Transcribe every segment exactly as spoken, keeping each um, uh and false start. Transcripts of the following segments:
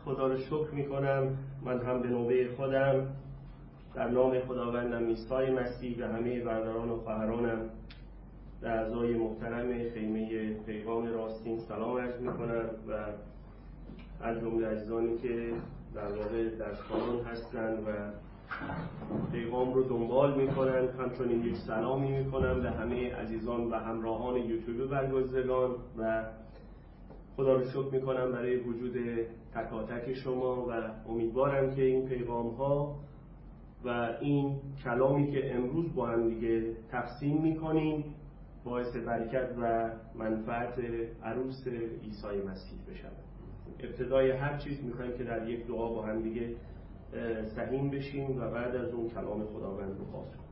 خدا رو شکر میکنم. من هم به نوبه خودم در نام خداوندم عیسی مسیح و همه برادران و خواهرانم و اعضای محترم خیمه پیغام راستین سلام عرض میکنم و از جمله عزیزانی که در واقع در سالن هستند و پیغام رو دنبال میکنن، همچنین یک سلامی میکنم به همه عزیزان و همراهان یوتیوب برگزیدگان و خدا رو شکر میکنم برای وجود تکاتک شما و امیدوارم که این پیغام ها و این کلامی که امروز با هم دیگه تقسیم میکنیم باعث برکت و منفعت عروس عیسی مسیح بشه. ابتدای هر چیز میخوایم که در یک دعا با هم دیگه سهیم بشیم و بعد از اون کلام خداوند رو باز کنیم.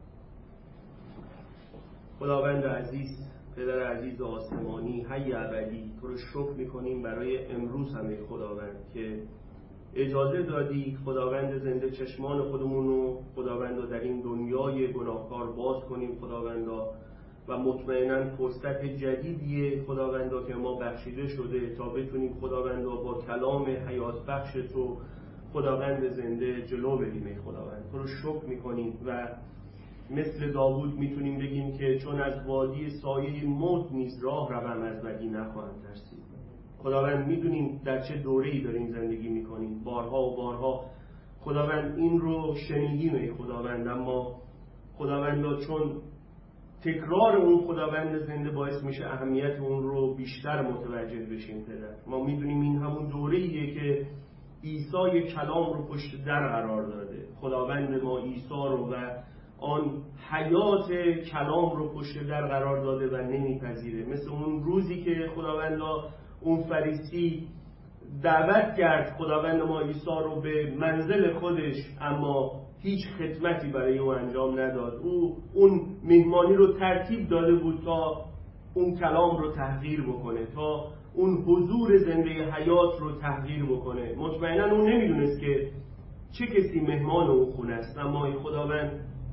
خداوند عزیز، پدر عزیز آسمانی، حی ابدی، تو رو شکر میکنیم برای امروز همه خداوند که اجازه دادی خداوند زنده چشمان خودمون رو خداوند در این دنیای گناهکار باز کنیم خداوند و مطمئناً فرصت جدیدیه خداوند که ما بخشیده شده تا بتونیم خداوند با کلام حیات بخش تو خداوند زنده جلو بریم. خداوند تو رو شکر میکنیم و مثل داوود میتونیم بگیم که چون از وادی سایه موت نیز راه روم از بدی نخواهم ترسید. خداوند میدونیم در چه دوره‌ای داریم زندگی میکنیم، بارها و بارها خداوند این رو شنیدیم ای خداوند، اما خداوند چون تکرار اون خداوند زنده باعث میشه اهمیت اون رو بیشتر متوجه بشیم. پدر ما میدونیم این همون دوره‌ایه که عیسی کلام رو پشت در قرار داده. خداوند ما عیسی رو و آن حیات کلام رو پشت در قرار داده و نمیپذیره. مثل اون روزی که خداوند اون فریسی دعوت کرد خداوند ما عیسی رو به منزل خودش، اما هیچ خدمتی برای او انجام نداد. او اون مهمانی رو ترتیب داده بود تا اون کلام رو تحقیر بکنه، تا اون حضور زنده حیات رو تحقیر بکنه. مطمئنا اون نمیدونست که چه کسی مهمان اون خونه است، اما خداوند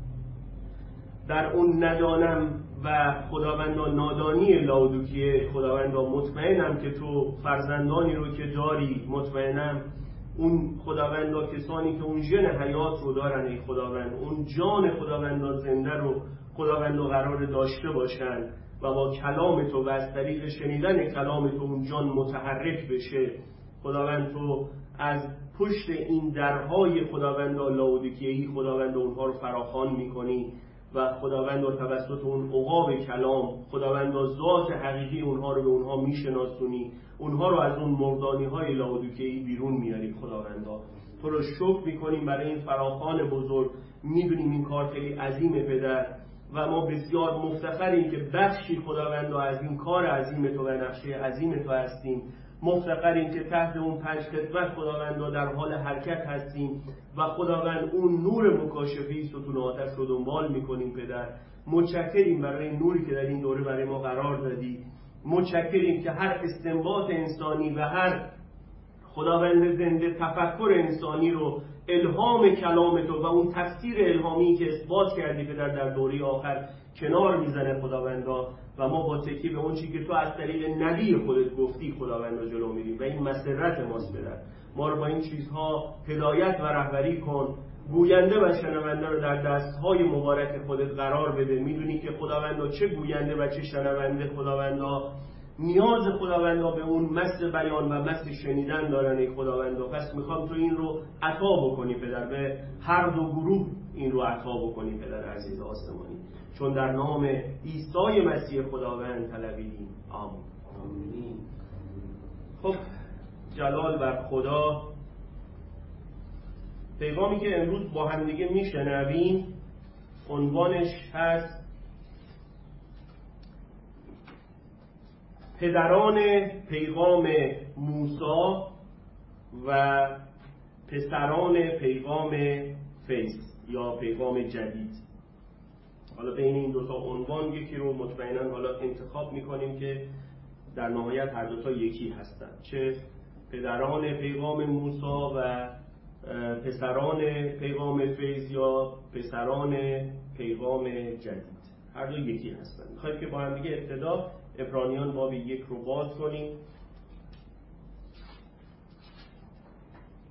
در اون ندانم و خداوند نادانی لاودوکیه خداوند مطمئنم که تو فرزندانی رو که داری، مطمئنم اون خداوند کسانی که اون ژن حیات رو دارن ای خداوند، اون جان خداوند زنده رو خداوند قرار داشته باشن و با کلام تو و از طریق شنیدن کلام تو اون جان متحرک بشه. خداوند تو از پشت این درهای خداوند لاودیکیه‌ای خداوند اونها رو فراخوان میکنی و خداوند توسط اون عقاب کلام خداوند ذات حقیقی اونها رو به اونها میشناسونی، اونها رو از اون مردانی های لاودیکیه‌ای بیرون میاری. خداوند تو رو شکر میکنیم برای این فراخوان بزرگ. میدونیم این کار خیلی عظیمه پدر و ما بسیار مفتخریم که بخشی خداوند از این کار عظیم تو و نقشه عظیم تو هستیم. مفتخریم که تحت اون پنج خدمت خداوند در حال حرکت هستیم و خداوند اون نور مکاشفی ستون آتش رو دنبال میکنیم. پدر متشکریم برای این نوری که در این دوره برای ما قرار دادی. متشکریم که هر استنباط انسانی و هر خداوند زنده تفکر انسانی رو الهام کلام تو و اون تفسیر الهامی که اثبات کردی پدر در دوره آخر کنار میزنه خداوندا و ما با تکیه به اون چیزی که تو از طریق نبی خودت گفتی خداوندا جلو میریم و این مسرت ماست. پدر ما رو با این چیزها هدایت و رهبری کن. گوینده و شنونده رو در دستهای مبارک خودت قرار بده. میدونی که خداوندا چه گوینده و چه شنونده خداوندا نیاز خداوندا به اون مست بیان و مست شنیدن دارن ای خداوندا. پس میخوام تو این رو عطا بکنی پدر، به هر دو گروه این رو عطا بکنی پدر عزیز آسمانی، چون در نام عیسی مسیح خداوند طلبیدیم. آمین. آمین. خب جلال بر خدا. پیغامی که امروز با هم دیگه میشنویم عنوانش هست پدران پیغام موسی و پسران پیغام فیض یا پیغام جدید. حالا بین این دوتا عنوان یکی رو مطمئنا حالا انتخاب میکنیم که در نهایت هر دوتا یکی هستن، چه پدران پیغام موسی و پسران پیغام فیض یا پسران پیغام جدید، هر دو یکی هستن. میخوایم که با هم دیگه ابتدا عبرانیان باب یک رو باز کنیم.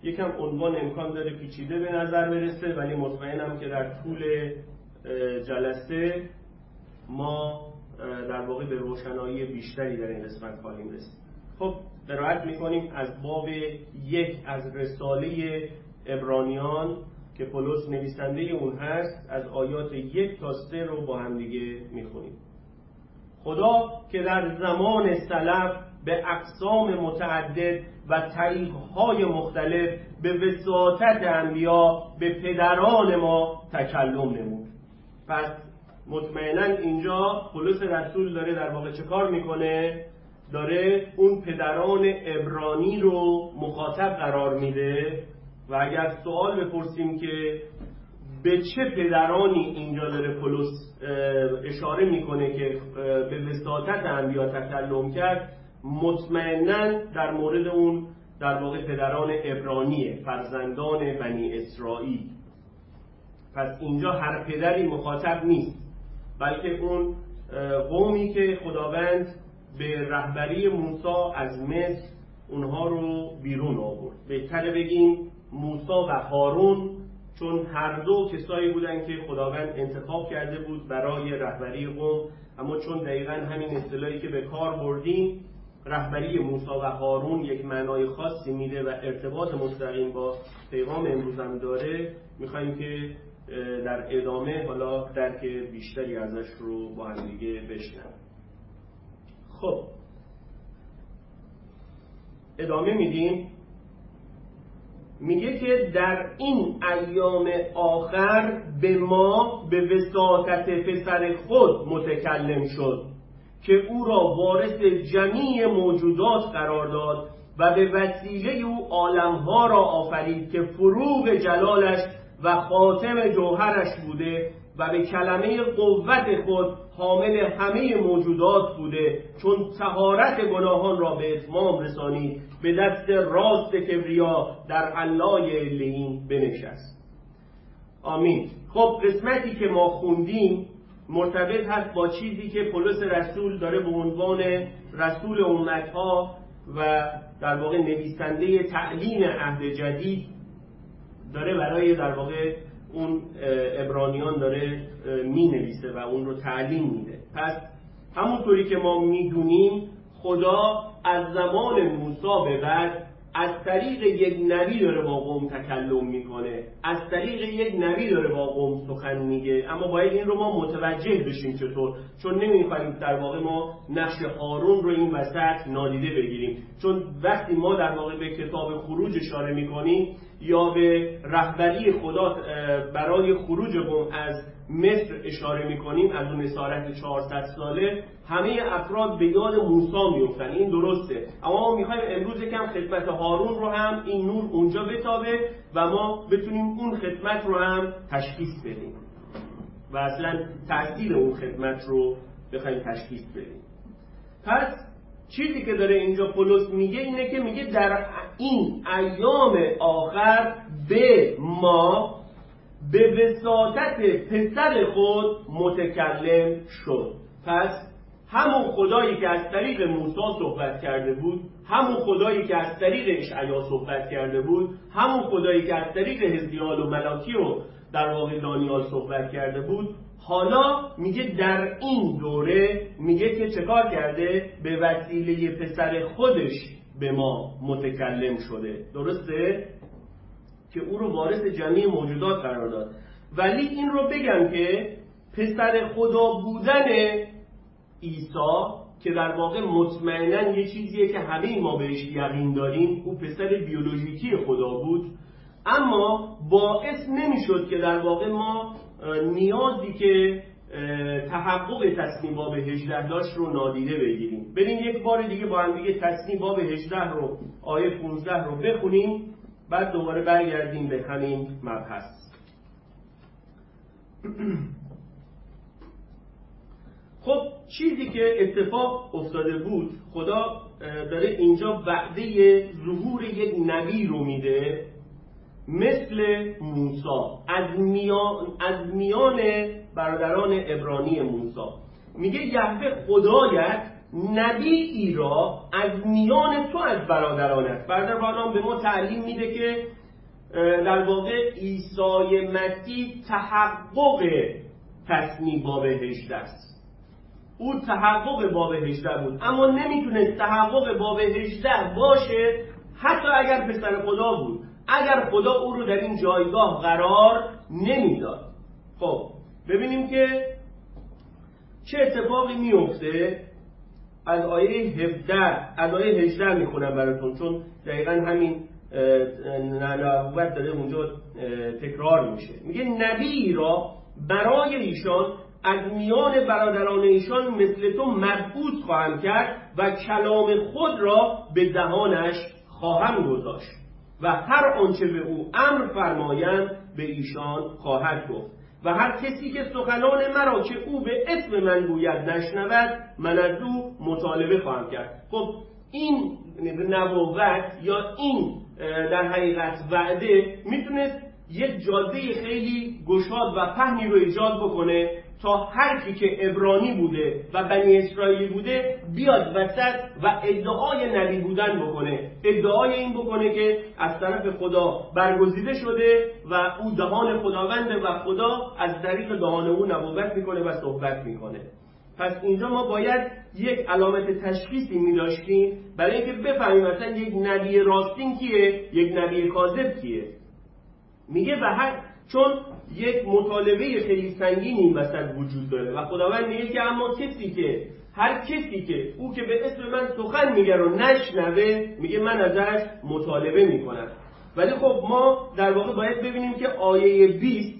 یکم عنوان امکان داره پیچیده به نظر برسه، ولی مطمئنم که در طول جلسه ما در واقع به روشنایی بیشتری در این قسمت خواهیم رسید. خب قرائت میکنیم از باب یک از رساله عبرانیان که پولس نویسنده اون هست، از آیات یک تا سه رو با هم دیگه میخونیم. خدا که در زمان سلف به اقسام متعدد و طریقهای مختلف به وساطت انبیا به پدران ما تکلم نمود. پس مطمئنا اینجا پولس رسول داره در واقع چه کار میکنه؟ داره اون پدران عبرانی رو مخاطب قرار میده و اگر سوال بپرسیم که به چه پدرانی اینجا داره پولس اشاره میکنه که به وساطت انبیا تکلم کرد، مطمئنا در مورد اون در واقع پدران عبرانیه، فرزندان بنی اسرائیل. پس اینجا هر پدری مخاطب نیست، بلکه اون قومی که خداوند به رهبری موسی از مصر اونها رو بیرون آورد. بهتره بگیم موسی و هارون، چون هر دو کسایی بودن که خداوند انتخاب کرده بود برای رهبری قوم. اما چون دقیقاً همین اصطلاحی که به کار بردیم، رهبری موسی و هارون یک معنای خاصی میده و ارتباط مستقیم با پیغام امروز هم داره، میخوایم که در ادامه حالا درک بیشتری ازش رو با هم دیگه بشنویم. خب ادامه میدیم. میگه که در این ایام آخر به ما به وساطت پسر خود متکلم شد که او را وارث جمیع موجودات قرار داد و به وسیله او عالمها را آفرید که فروغ جلالش و خاتم جوهرش بوده و به کلمه قوت خود حامل همه موجودات بوده، چون طهارت گناهان را به اتمام رسانید، به دست راست کبریا در علای علیین بنشست. آمین. خب قسمتی که ما خوندیم مرتبط هست با چیزی که پولس رسول داره به عنوان رسول امتها و در واقع نویسنده تعلیم عهد جدید داره برای در واقع اون عبرانیان داره می نویسه و اون رو تعلیم میده. پس همونطوری که ما میدونیم خدا از زمان موسی به بعد از طریق یک نبی داره با قوم تکلم میکنه، از طریق یک نبی داره با قوم سخن میگه. اما باید این رو ما متوجه بشیم چطور، چون نمیخوایم در واقع ما نقش هارون رو این وسط نادیده بگیریم، چون وقتی ما در واقع به کتاب خروج اشاره میکنیم یا به رهبری خدا برای خروج قوم از مصر اشاره میکنیم، از اون اسارت چهارصد ساله، همه افراد به یاد موسی میفتن. این درسته، اما ما میخوایم امروز یکم خدمت هارون رو هم این نور اونجا بتابه و ما بتونیم اون خدمت رو هم تشخیص بدیم و اصلا تأثیر اون خدمت رو بخوایم تشخیص بدیم. پس چیزی که داره اینجا پولس میگه اینه که میگه در این ایام آخر به ما به وساطت پسر خود متکلم شد. پس همون خدایی که از طریق موسی صحبت کرده بود، همون خدایی که از طریق اشعیا صحبت کرده بود، همون خدایی که از طریق حزقیال و ملاکی و در واقع دانیال صحبت کرده بود، حالا میگه در این دوره میگه که چه کار کرده؟ به وسیله پسر خودش به ما متکلم شده. درسته؟ که او رو وارث جمیع موجودات قرار داد. ولی این رو بگم که پسر خدا بودن عیسی که در واقع مطمئناً یه چیزیه که همه ما بهش یقین داریم، او پسر بیولوژیکی خدا بود، اما باعث نمیشد که در واقع ما نیازی که تحقق تصنیع باب هجده داشت رو نادیده بگیریم. بریم یک بار دیگه با هم دیگه تصنیع باب هجده رو آیه پانزده رو بخونیم، بعد دوباره برگردیم به همین مبحث. خب چیزی که اتفاق افتاده بود، خدا داره اینجا وعده ظهور یک نبی رو میده مثل موسی از میان از میان برادران عبرانی موسی. میگه یهوه خدایت نبی را از میان تو از برادرانت. برادر برنامه به ما تعلیم میده که در واقع عیسی مسیح تحقق تصنیع باب هجده است. او تحقق باب هجده بود، اما نمیتونه تحقق باب هجده باشه حتی اگر پسر خدا بود، اگر خدا او رو در این جایگاه قرار نمیداد. خب ببینیم که چه اتفاقی میفته. از آیه هفده از آیه هجده میخونم براتون، چون دقیقا همین نبوت داره اونجا تکرار میشه. میگه نبی را برای ایشان از میان برادران ایشان مثل تو مبعوث خواهم کرد و کلام خود را به دهانش خواهم گذاشت و هر آنچه به او امر فرمایم به ایشان خواهد گفت و هر کسی که سخنان مرا که او به اسم من گوید نشنود، من از او مطالبه خواهم کرد. خب این نبوت یا این در حقیقت وعده میتونست یک جاده خیلی گشاد و پهنی رو ایجاد بکنه تا هر کی که عبرانی بوده و بنی اسرائیلی بوده بیاد وسط و ادعای نبی بودن بکنه، ادعای این بکنه که از طرف خدا برگزیده شده و او دهان خداونده و خدا از طریق دهان او نبوت میکنه و صحبت میکنه. پس اینجا ما باید یک علامت تشخیصی می داشتیم برای اینکه بفهمیم مثلا یک نبی راستین کیه، یک نبی کاذب کیه. میگه و هر چون یک مطالبه خیلی سنگین این وسط وجود داره و خداوند میگه که اما کسی که هر کسی که او که به اسم من سخن میگه رو نشنوه، میگه من ازش مطالبه میکنم. ولی خب ما در واقع باید ببینیم که آیه بیست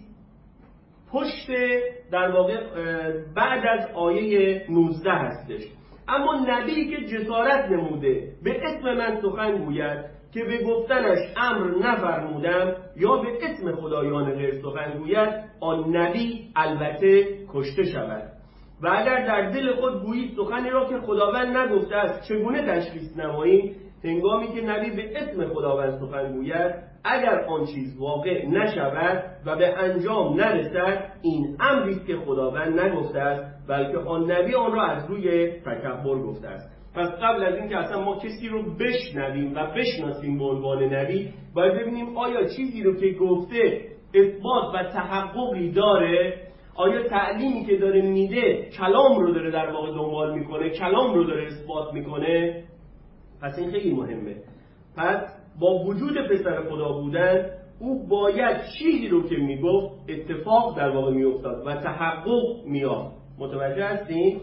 پشت در واقع بعد از آیه نوزده هستش. اما نبی که جسارت نموده به اسم من سخن گوید که به گفتنش امر نفرمودم یا به اسم خدایان غیر سخن گوید، آن نبی البته کشته شود. و اگر در دل خود گویید سخنی را که خداوند نگفته است، چگونه تشخیص نماییم؟ هنگامی که نبی به اسم خداوند سخن گوید، اگر آن چیز واقع نشود و به انجام نرسد، این امری است که خداوند نگفته است، بلکه آن نبی آن را از روی تکبر گفته است. پس قبل از اینکه اصلا ما کسی رو بشنویم و بشناسیم به عنوان نبی، باید ببینیم آیا چیزی رو که گفته اثبات و تحققی داره، آیا تعلیمی که داره میده کلام رو داره در واقع دنبال میکنه، کلام رو داره اثبات میکنه. پس این خیلی مهمه. پس با وجود پسر خدا بودن، او باید چیزی رو که میگفت اتفاق در واقع میافتاد و تحقق میاد. متوجه هستین؟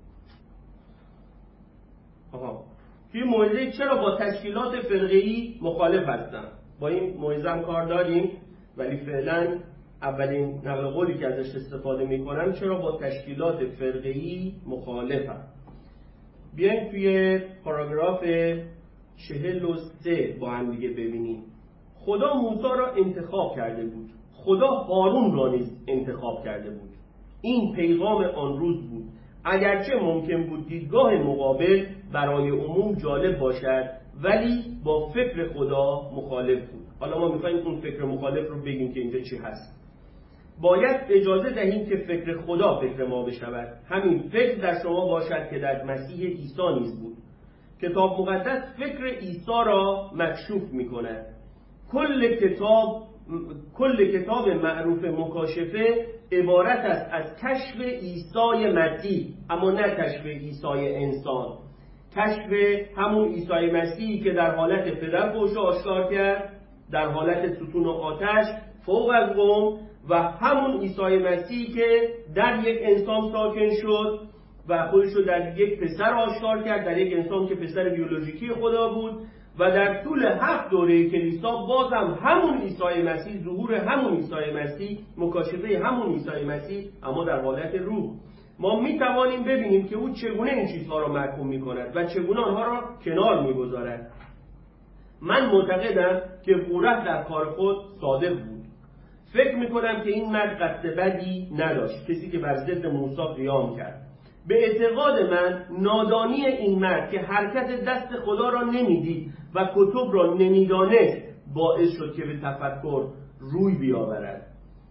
آها. توی موعظه چرا با تشکیلات فرقه‌ای مخالف هستن؟ با این موعظه هم کار داریم، ولی فعلا اولین نقل قولی که ازش استفاده میکنم چرا با تشکیلات فرقه‌ای مخالفن. بیاین توی پاراگراف چهل و سه با هم دیگه ببینیم. خدا موسی را انتخاب کرده بود، خدا هارون را نیز انتخاب کرده بود. این پیغام آن روز بود، اگرچه ممکن بود دیدگاه مقابل برای عموم جالب باشد، ولی با فکر خدا مخالف بود. حالا ما میخواییم اون فکر مخالف رو بگیم که اینجا چی هست. باید اجازه دهیم که فکر خدا فکر ما بشود. همین فکر در شما باشد که در مسیح عیسی نیز بود. کتاب مقدس فکر عیسی را مکشوف میکند. کل کتاب کل کتاب معروف مکاشفه عبارت است از کشف عیسی مسیح، اما نه کشف عیسی انسان. کشف همون عیسی مسیحی که در حالت پدر پوش آشکار کرد، در حالت ستون و آتش فوق از قوم، و همون عیسی مسیحی که در یک انسان ساکن شد و خودش رو در یک پسر آشکار کرد، در یک انسان که پسر بیولوژیکی خدا بود، و در طول هفت دوره کلیسا بازم همون عیسی مسیح، ظهور همون عیسی مسیح، مکاشفه همون عیسی مسیح، اما در حالت روح. ما می توانیم ببینیم که او چگونه این چیزها را محکوم می کند و چگونه آنها را کنار می گذارد. من معتقدم که قورح در کار خود صادق بود. فکر می کنم که این مرد قصد بدی نداشت، کسی که بر ضد موسی قیام کرد. به اعتقاد من نادانی این مرد که حرکت دست خدا را نمیدید و کتب را نمیدانست باعث شد که به تفکر روی بیاورد.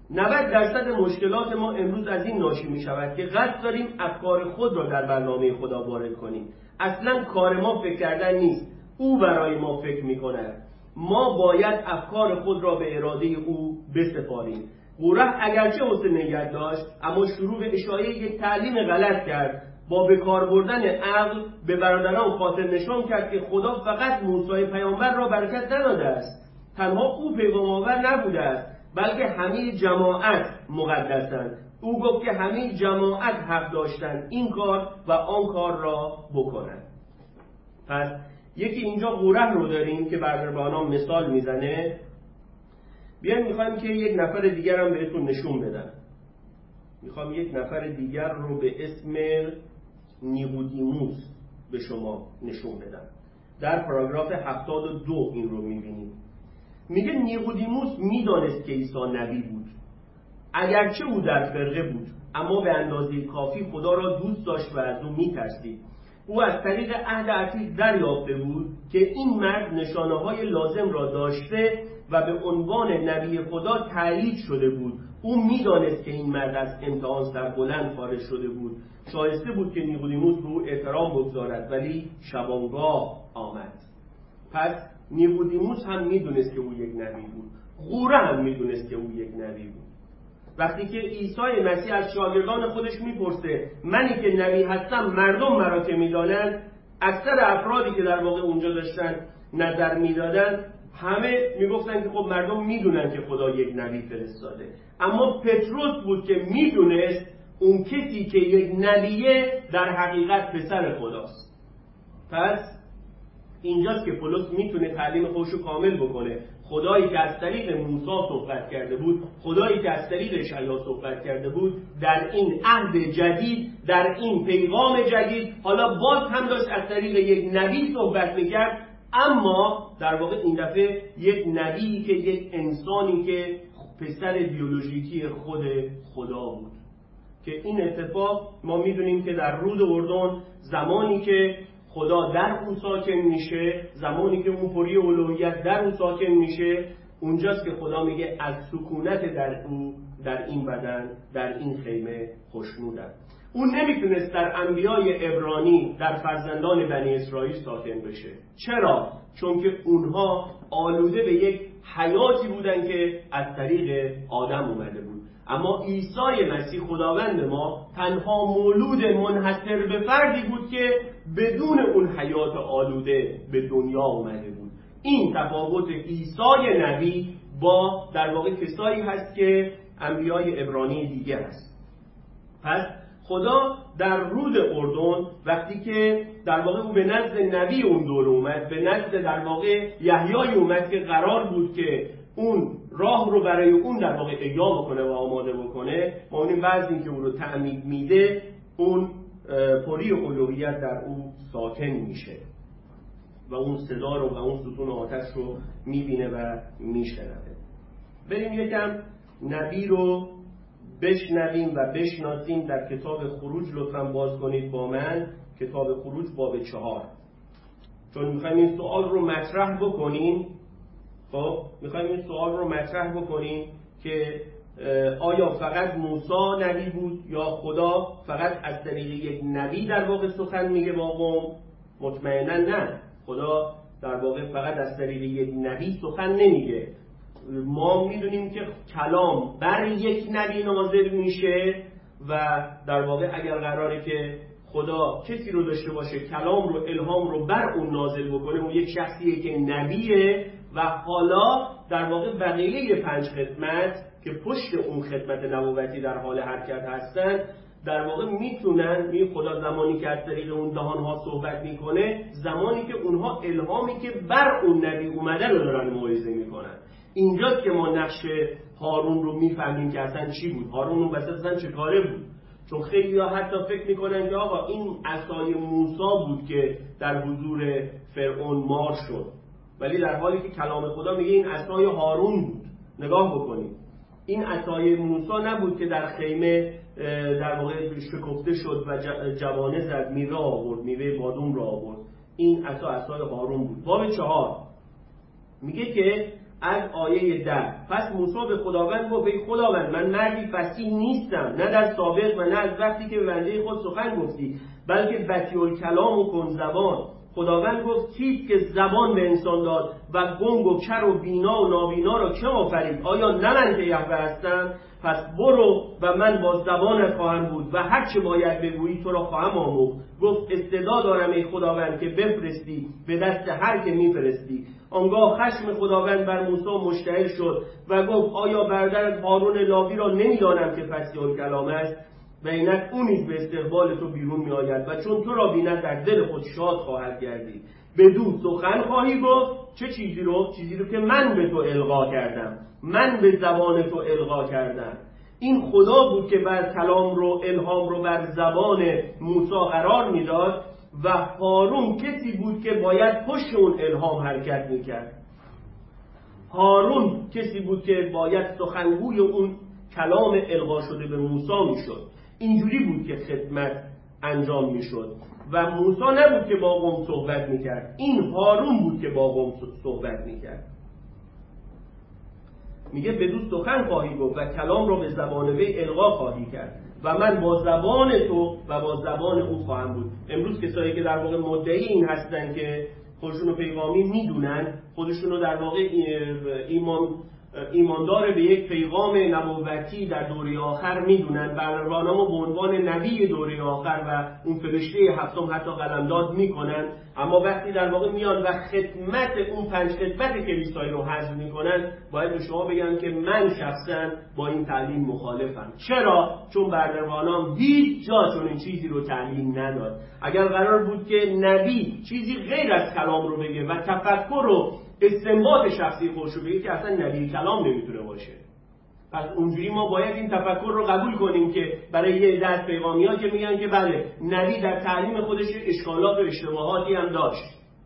نود درصد مشکلات ما امروز از این ناشی می شود که قصد داریم افکار خود را در برنامه خدا وارد کنیم. اصلا کار ما فکر کردن نیست، او برای ما فکر می کند. ما باید افکار خود را به اراده او بسپاریم. قرح اگرچه حسن نیت داشت، اما شروع به اشاعه یک تعلیم غلط کرد. با به کار بردن عقل به برادران خاطر نشان کرد که خدا فقط موسی پیامبر را برکت نداده است. تنها او پیغام آور نبوده است، بلکه همه جماعت مقدسند. او گفت که همه جماعت حق داشتند این کار و آن کار را بکنند. پس یکی اینجا قرح رو داریم که بربربانا مثال میزنه. بیایم میخوایم که یک نفر دیگر هم بهتون نشون بدم. میخوام یک نفر دیگر رو به اسم نیقودیموس به شما نشون بدم. در پاراگراف هفتاد و دو این رو میبینیم. میگه نیقودیموس میدانست که عیسی نبی بود. اگرچه او در فرقه بود، اما به اندازه کافی خدا را دوست داشت و از او میترسید. او از طریق عهد عتیق دریافته بود که این مرد نشانه‌های لازم را داشته و به عنوان نبی خدا تایید شده بود. او میدانست که این مرد از امتحان سربلند خارج شده بود. شایسته بود که نیقودیموس به او احترام بگذارد، ولی شبانگاه آمد. پس نیقودیموس هم میدونست که او یک نبی بود. قرح هم میدونست که او یک نبی بود. وقتی که عیسی مسیح از شاگردان خودش میپرسه منی که نبی هستم مردم مرا که میدانند، اکثر افرادی که در واقع اونجا داشتن نظر میدادن همه میگفتن که خب مردم میدونن که خدا یک نبی فرستاده. اما پتروس بود که میدونست اون کسی که یک نبیه در حقیقت پسر خداست. پس اینجاست که پولس میتونه تعلیم خودش رو کامل بکنه. خدایی که از طریق موسی صحبت کرده بود، خدایی که از طریق اشعیا صحبت کرده بود، در این عهد جدید، در این پیغام جدید حالا باز هم داشت از طریق یک نبی صحبت میکرد، اما در واقع این دفعه یک نبی که یک انسانی که پسر بیولوژیکی خود خدا بود. که این اتفاق ما میدونیم که در رود اردن زمانی که خدا در اون ساکن میشه، زمانی که اون پری الوهیت در اون ساکن میشه، اونجاست که خدا میگه از سکونت در او، در این بدن، در این خیمه خوشنودم. اون نمیتونست در انبیای عبرانی، در فرزندان بنی اسرائیل ساکن بشه. چرا؟ چون که اونها آلوده به یک حیاتی بودن که از طریق آدم اومده بود. اما عیسی مسیح خداوند ما تنها مولود منحصر به فردی بود که بدون اون حیات آلوده به دنیا اومده بود. این تفاوت عیسی نبی با در واقع کسایی هست که انبیای عبرانی دیگه هست. پس خدا در رود اردن وقتی که در واقع او به نزد نبی اون دور اومد، به نزد در واقع یحیای اومد که قرار بود که اون راه رو برای اون در واقع احیا بکنه و آماده بکنه، ما اونیم بعضی که اون رو تعمید میده، اون پری الوهیت در او ساکن میشه و اون صدا رو و اون ستون آتش رو میبینه و میشنوه. بریم یکم نبی رو بشنویم و بشناسیم. در کتاب خروج لطفاً باز کنید با من، کتاب خروج باب چهار، چون میخوایم این سوال رو مطرح بکنیم. خب میخوایم این سوال رو مطرح بکنیم که آیا فقط موسی نبی بود یا خدا فقط از طریق یک نبی در واقع سخن میگه با قوم؟ مطمئنا نه، خدا در واقع فقط از طریق یک نبی سخن نمیگه. ما میدونیم که کلام بر یک نبی نازل میشه و در واقع اگر قراره که خدا کسی رو داشته باشه کلام رو، الهام رو بر اون نازل بکنه، اون یک شخصیه که نبیه و حالا در واقع بقیه پنج خدمت که پشت اون خدمت نبوتی در حال حرکت هستن در واقع میتونن، می خدا زمانی که از طریق اون دهانها صحبت میکنه، زمانی که اونها الهامی که بر اون نبی اومده رو دارن موعظه میکنن. اینجاست که ما نقش هارون رو میفهمیم که اصلا چی بود، هارون اون وسط اصلا چه کاره بود. چون خیلی ها حتی فکر میکنن که آقا این عصای موسی بود که در حضور فرعون مار شد، ولی در حالی که کلام خدا میگه این عصای هارون بود. نگاه بکنید، این عصای موسی نبود که در خیمه در واقع شکفته شد و جوانه زد، میوه آورد، میوه بادوم را آورد. این عصا عصای هارون بود. باب چهار میگه که از آیه ده. پس موسی به خداوند گفت ای خداوند من مردی فصیح نیستم، نه در سابق و نه از وقتی که به بنده خود سخن گفتی، بلکه بطیء الکلام و کند زبان. خداوند گفت کیست که زبان به انسان داد و گنگ و کر و بینا و نابینا را که آفرید؟ آیا نه من که یهوه هستم؟ پس برو و من با زبانت خواهم بود و هر چه باید بگویی تو را خواهم آموخت. گفت استعداد دارم ای خداوند که بفرستی به دست هر که میفرستی. آنگاه خشم خداوند بر موسی مشتعل شد و گفت آیا برادرت هارون لاوی را نمیدانم که فصیح الکلام است؟ و اینک او نیز به استقبال تو بیرون می آید و چون تو را بیند در دل خود شاد خواهد گردید. بدو سخن خواهی گفت. چه چیزی رو؟ چیزی رو که من به تو القا کردم، من به زبان تو القا کردم. این خدا بود که بعد کلام رو، الهام رو بر زبان موسی قرار میداد و هارون کسی بود که باید پشت اون الهام حرکت میکرد. هارون کسی بود که باید سخنگوی اون کلام القا شده به موسی میشد. اینجوری بود که خدمت انجام میشد و موسی نبود که با قوم صحبت میکرد، این هارون بود که با قوم صحبت میکرد. میگه بدو سخن خواهی گفت و کلام را به زبان وی القا خواهی کرد و من با زبان تو و با زبان او خواهم بود. امروز کسایی که در واقع مدعی این هستن که خودشونو پیغامی میدونن، خودشونو در واقع ایمان ایماندار به یک پیغام نبوتی در دوره آخر میدونن، برنامه به عنوان نبی دوره آخر و اون فرشته هفتم حتی قلمداد میکنن، اما وقتی در واقع میان و خدمت اون پنج خدمت کلیسایی رو حذف میکنن، باید به شما بگم که من شخصا با این تعلیم مخالفم. چرا؟ چون برنامه هیچ جا چون این چیزی رو تعلیم نداد. اگر قرار بود که نبی چیزی غیر از کلام رو بگه و تفکر رو استنباط شخصی خودشو بگه که اصلا نبی کلام نمیتونه باشه. پس اونجوری ما باید این تفکر رو قبول کنیم که برای یه عده از پیغامی‌ها که میگن که بله نبی در تعلیم خودش اشکالات و اشتباهاتی هم داشت،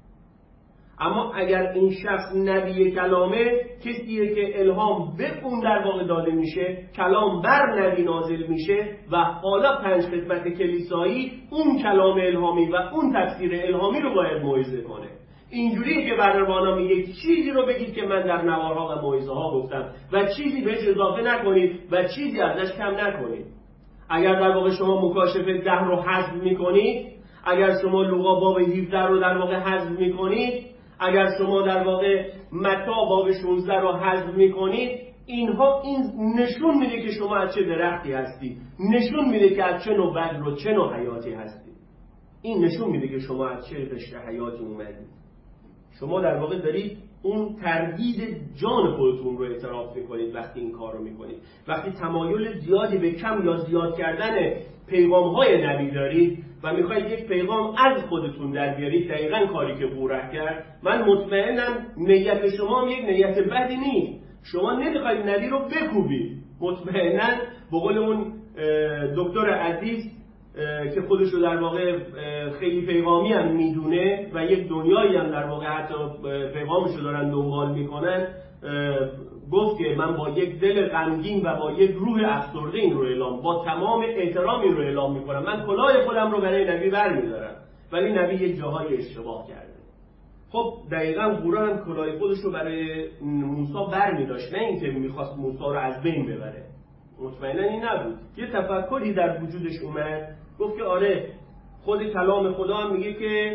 اما اگر این شخص نبی کلامه، کسیه که الهام به اون در واقع داده میشه، کلام بر نبی نازل میشه و حالا پنج خدمت کلیسایی اون کلام الهامی و اون تفسیر الهامی رو باید موعظه کنه. اینجوریه که برنامه‌ها میگه چیزی رو بگید که من در نوارها و موعظه ها گفتم و چیزی بهش اضافه نکنید و چیزی ازش کم نکنید. اگر در واقع شما مکاشفه ده رو حذف میکنید، اگر شما لوقا باب هفده رو در واقع حذف میکنید، اگر شما در واقع متی باب شانزده رو حذف میکنید، اینها این نشون میده که شما از چه درختی هستی، نشون میده که از چه نوع بدر و چه نوع حیاتی هستی. این نشون میده که شما از چه رشته حیاتی اومدید. شما در واقع دارید اون تردید جان خودتون رو اعتراف میکنید وقتی این کار رو میکنید. وقتی تمایل زیادی به کم یا زیاد کردن پیغام‌های نبی دارید و میخواید یک پیغام از خودتون در بیارید، دقیقاً کاری که قورح کرد، من مطمئنم نیت شما هم یک نیت بدی نیست. شما نمیخواید نبی رو بکوبید. مطمئناً به قول اون دکتر عزیز که خودش رو در واقع خیلی پیغامی هم میدونه و یک دنیایی هم در واقع حتی پیغامش رو دارن دنبال میکنن، گفت که من با یک دل غمگین و با یک روح افسرده این رو اعلام، با تمام احترام این رو اعلام میکنم، من کلاه خودم رو برای نبی برمیدارم، ولی نبی یک جاهای اشتباه کرده. خب دقیقاً قورح هم کلاه خودش رو برای موسی برمیداشت، نه اینکه میخواست موسی رو از بین ببره. مطمئنا این نبود. یه تفکری در وجودش اومد، گفت که آره خود کلام خدا هم میگه که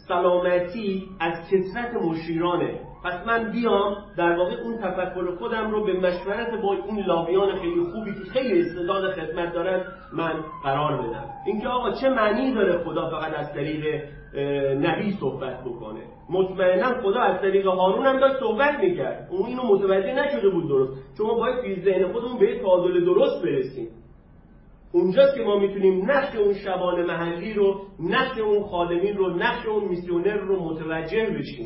سلامتی از کثرت مشیرانه، پس من بیام در واقع اون تفکر خودم رو به مشورت با این لاویان خیلی خوبی که خیلی استعداد خدمت دارن من قرار بدم. اینکه آقا چه معنی داره خدا فقط از طریق نبی صحبت بکنه؟ مطمئنا خدا از طریق هارون هم داشت صحبت میکرد، اون اینو متوجه نشده بود درست، چون ما باید توی ذهن خودمون به تعادل درست برسیم. اونجاست که ما میتونیم نقش اون شبان محلی رو، نقش اون خادمین رو، نقش اون میسیونر رو متوجه بشیم.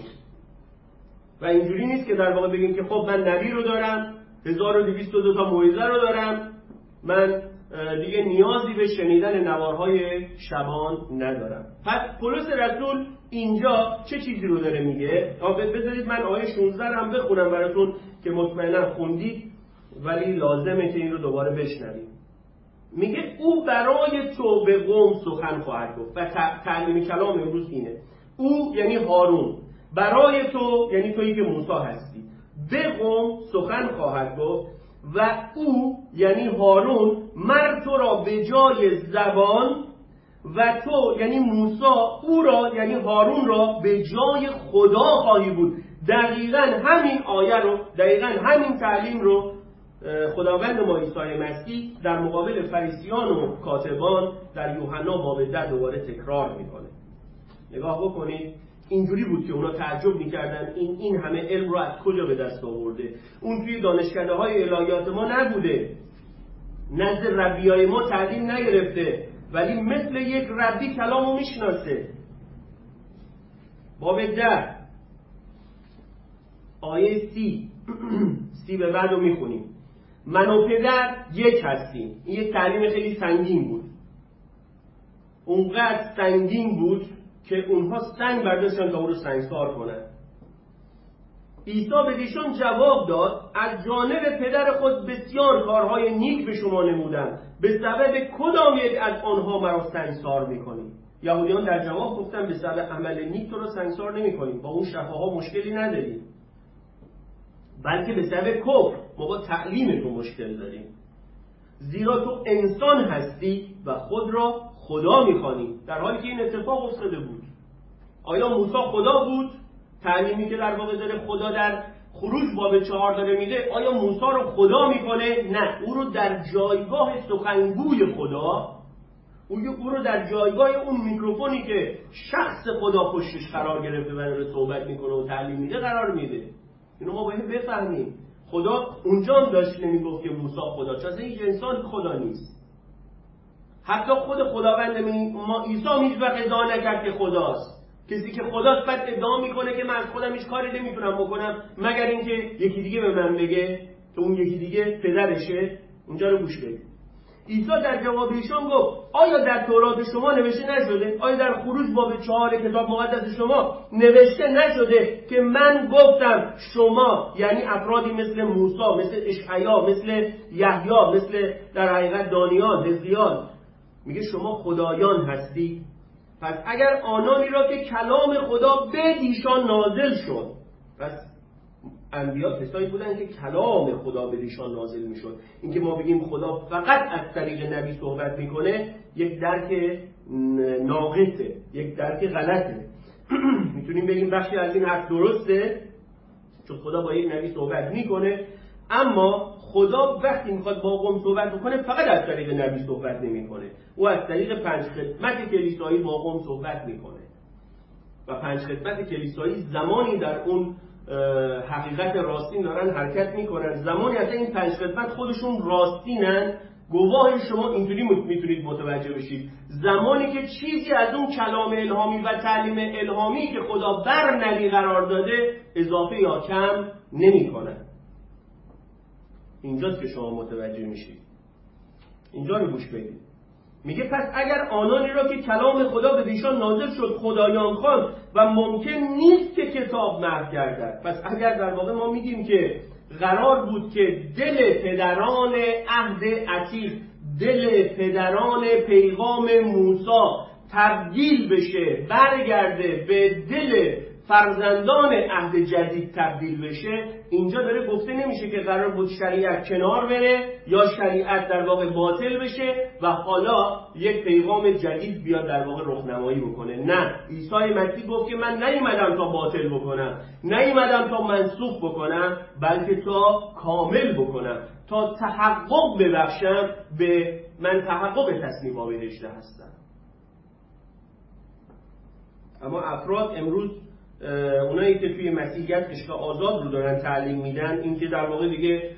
و اینجوری نیست که در واقع بگیم که خب من نبی رو دارم، هزار و دویست و دو تا موعظه رو دارم، من دیگه نیازی به شنیدن نوارهای شبان ندارم. پس پولس رسول اینجا چه چیزی رو داره میگه؟ بذارید من آیه شانزده هم بخونم براتون که مطمئنا خوندید، ولی لازمه که این رو دوباره بشنوید. میگه او برای تو به قوم سخن خواهد گفت و تعلیم کلام امروز اینه. او یعنی هارون، برای تو یعنی تویی که موسی هستی، به قوم سخن خواهد گفت و او یعنی هارون مر تو را به جای زبان و تو یعنی موسی او را یعنی هارون را به جای خدا خواهی بود. دقیقاً همین آیه رو، دقیقاً همین تعلیم رو خداوند ما عیسی مسیح در مقابل فریسیان و کاتبان در یوحنا باب ده دوباره تکرار میکنه. نگاه بکنید، اینجوری بود که اونا تعجب میکردن این این همه علم رو از کجا به دست آورده. اون توی دانشکده های الهیات ما نبوده، نزد ربیای ما تعلیم نگرفته، ولی مثل یک ربی کلامو میشناسه. باب ده آیه سی سی به بعد رو میخونیم. من و پدر یک هستیم. این یک تعلیم خیلی سنگین بود، اونقدر سنگین بود که اونها سنگ برداشتن تا او رو سنگسار کنن. عیسی به ایشان جواب داد از جانب پدر خود بسیار کارهای نیک به شما نمودم، به سبب کدام یک از آنها مرا سنگسار میکنید؟ یهودیان در جواب گفتن به سبب عمل نیک تو رو سنگسار نمیکنیم، با اون شفاها مشکلی نداریم، بلکه به سبب کفر ما با تعلیم تو مشکل داریم، زیرا تو انسان هستی و خود را خدا میخوانی. در حالی که این اتفاق افتاده بود. آیا موسی خدا بود؟ تعلیمی که در واقع داره خدا در خروج باب چهار داره میده، آیا موسی رو خدا میکنه؟ نه، او رو در جایگاه سخنگوی خدا، او رو در جایگاه اون میکروفونی که شخص خدا پشتش قرار گرفته و داره صحبت میکنه و تعلیم میده قرار میده. اینو ما باید بفهمیم. خدا اونجا هم داشت نمیگفت که موسی خدا، چون هیچ انسان خدا نیست. حتی خود خداوند ما عیسی هیچ وقت ادعا نکرد که خداست. کسی که خداست بعد ادعا میکنه که من از خودم هیچ کاری نمیتونم بکنم مگر اینکه یکی دیگه به من بگه که اون یکی دیگه پدرشه. اونجا رو گوش بدید. عیسی در جواب ایشان گفت آیا در تورات شما نوشته نشده؟ آیا در خروج باب چهار کتاب مقدس شما نوشته نشده که من گفتم شما، یعنی افرادی مثل موسی، مثل اشعیا، مثل یحیی، مثل در حقیقت دانیال، حزقیال، میگه شما خدایان هستی؟ پس اگر آنانی را که کلام خدا به ایشان نازل شد، پس انبیا کسایی بودن که کلام خدا به ایشان نازل میشد. اینکه ما بگیم خدا فقط از طریق نبی صحبت میکنه یک درک ناقصه، یک درک غلطه. میتونیم بگیم بخشی از این حرف درسته چون خدا با یک نبی صحبت میکنه، اما خدا وقتی میخواد با قوم صحبت بکنه فقط از طریق نبی صحبت نمیکنه، او از طریق پنج خدمت کلیسایی با قوم صحبت میکنه و پنج خدمت کلیسایی زمانی در اون حقیقت راستین دارن حرکت میکنن، زمانی اصلا این پنج خدمت خودشون راستینن. گواه شما اینجوری میتونید متوجه بشید، زمانی که چیزی از اون کلام الهامی و تعلیم الهامی که خدا بر نبی قرار داده اضافه یا کم نمیکنن. اینجاست که شما متوجه میشید. اینجا رو گوش بدید. میگه پس اگر آنانی را که کلام خدا به ایشان نازل شد خدایان خواند و ممکن نیست که کتاب محو گردد. پس اگر در واقع ما میگیم که قرار بود که دل پدران عهد عتیق، دل پدران پیغام موسی تبدیل بشه، برگرده به دل فرزندان عهد جدید تبدیل بشه، اینجا داره گفته نمیشه که قرار بود شریعت کنار بره یا شریعت در واقع باطل بشه و حالا یک پیغام جدید بیاد در واقع رخنمایی بکنه. نه، عیسی مسیح گفت که من نیومدم تا باطل بکنم، نیومدم تا منسوخ بکنم، بلکه تا کامل بکنم، تا تحقق ببخشم. به من تحقق تصمیم‌ها بهشته هستم. اما افراد امروز اونایی که توی مسیحیت عشق آزاد رو دارن تعلیم میدن، این که در واقع دیگه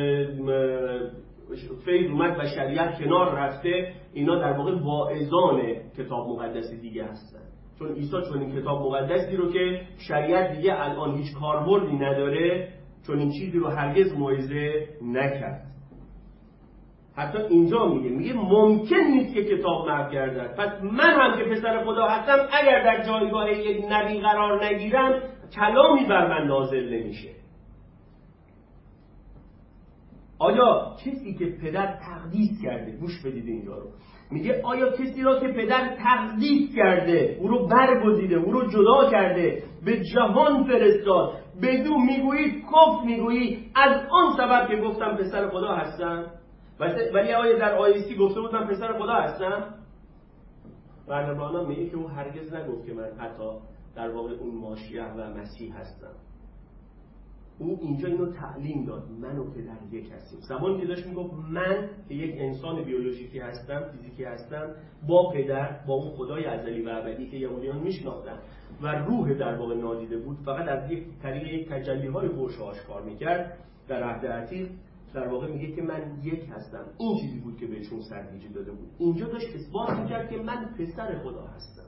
فیض اومد و شریعت کنار رفته، اینا در واقع واعظان کتاب مقدس دیگه هستن. چون عیسی چون این کتاب مقدسی رو که شریعت دیگه الان هیچ کاربردی نداره، چون این چیزی رو هرگز موعظه نکرد. حتی اینجا میگه میگه ممکن نیست که کتاب محو گردد. پس من هم که پسر خدا هستم اگر در جایگاه یک نبی قرار نگیرم کلامی بر من نازل نمیشه. آیا کسی که پدر تقدیس کرده، گوش بدید اینجا رو، میگه آیا کسی را که پدر تقدیس کرده، او رو برگزیده، او رو جدا کرده، به جهان فرستاد بدون میگویی کفر میگویی از آن سبب که گفتم پسر خدا هستم. ولی آیه در آیه سی گفته بود من پسر خدا هستم؟ برنامه‌ها میگه که او هرگز نگفت که من حتی در واقع اون ماشیه و مسیح هستم. او اینجا اینو تعلیم داد، من و پدر یک هستیم. زمانی که داشت میگفت من که یک انسان بیولوژیکی هستم، فیزیکی هستم، با پدر، با اون خدای ازلی و ابدی که یهودیان میشناختن و روح در واقع نادیده بود، فقط از یک طریق یک تجلی‌های خودش آشکار میکرد، در عهد عتیق در واقع میگه که من یک هستم. این چیزی بود که بهشون سرگیجه داده بود. اینجا داشت اثبات میکرد که من پسر خدا هستم.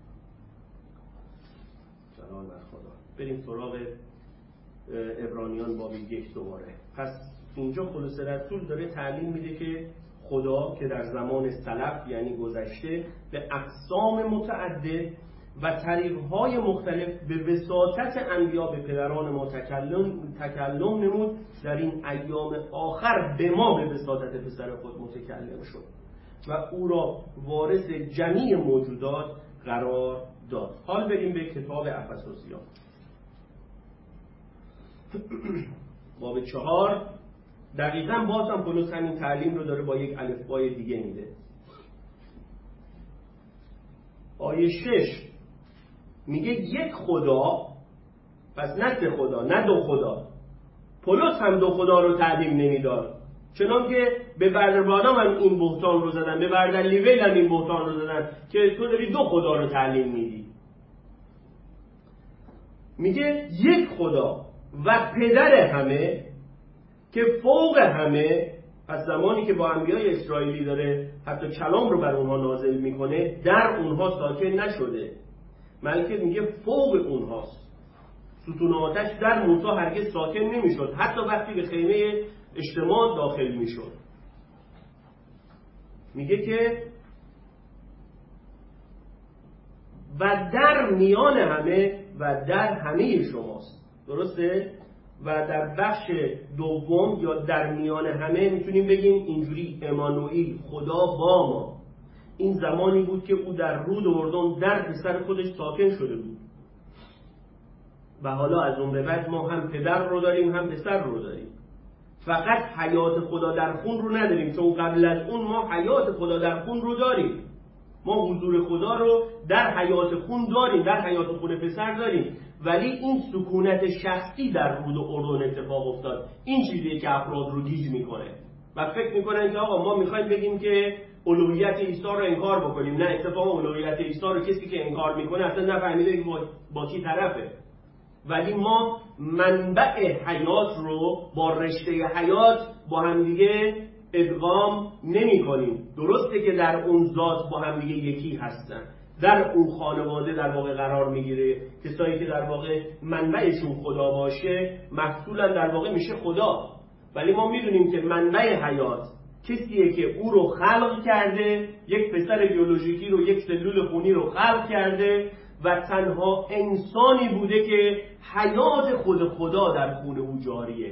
جلال بر خدا. بریم سراغ عبرانیان باب یک دوباره. پس اینجا خلاصه رسول داره تعلیم میده که خدا که در زمان سلف یعنی گذشته به اقسام متعدد و طریقهای مختلف به وساطت انبیا به پدران ما تکلم, تکلم نمود، در این ایام آخر به ما به وساطت پسر خود متکلم شد و او را وارث جمیع موجودات قرار داد. حال بریم به کتاب افسوسیان باب چهار. دقیقاً باز هم پولس همین تعلیم رو داره با یک الفبای دیگه میده. آیه شش میگه یک خدا، پس نه سه خدا، نه دو خدا. پولس هم دو خدا رو تعلیم نمیداد، چنان که به بردربانام هم این بهتان رو زدن، به بردرلیویل هم این بهتان رو زدن که تو داری دو خدا رو تعلیم میدی. میگه یک خدا و پدر همه که فوق همه. پس زمانی که با انبیای اسرائیلی داره حتی کلام رو بر اونها نازل میکنه، در اونها ساکن نشده، بلکه میگه فوق اونهاست. ستون آتش در موسی هرگز ساکن نمیشد، حتی وقتی به خیمه اجتماع داخل میشد. میگه که و در میان همه و در همه شماست. درسته؟ و در بخش دوم یا در میان همه میتونیم بگیم اینجوری: امانوئیل، خدا با ما. این زمانی بود که او در رود اردن در پسر خودش ساکن شده بود و حالا از اون به بعد ما هم پدر رو داریم هم پسر رو داریم. فقط حیات خدا در خون رو نداریم، چون قبل از اون ما حیات خدا در خون رو داریم. ما حضور خدا رو در حیات خون داریم، در حیات خون پسر داریم، ولی این سکونت شخصی در رود اردن اتفاق افتاد. این چیزیه که افراد رو گیج میکنه و فکر میکنن که آقا ما میخوایم بگیم که الوهیت عیسی رو انکار بکنیم. نه، اتفاق الوهیت عیسی رو کسی که انکار میکنه اصلا نفهمیده که با, با کی طرفه. ولی ما منبع حیات رو با رشته حیات با همدیگه ادغام نمی کنیم. درسته که در اون ذات با همدیگه یکی هستن، در اون خانواده در واقع قرار میگیره. کسایی که در واقع منبعشون خدا باشه محصولا در واقع میشه خدا. ولی ما میدونیم که منبع حیات کسیه که او رو خلق کرده، یک پسر بیولوژیکی رو، یک سلول خونی رو خلق کرده و تنها انسانی بوده که حیات خود خدا در خون او جاریه.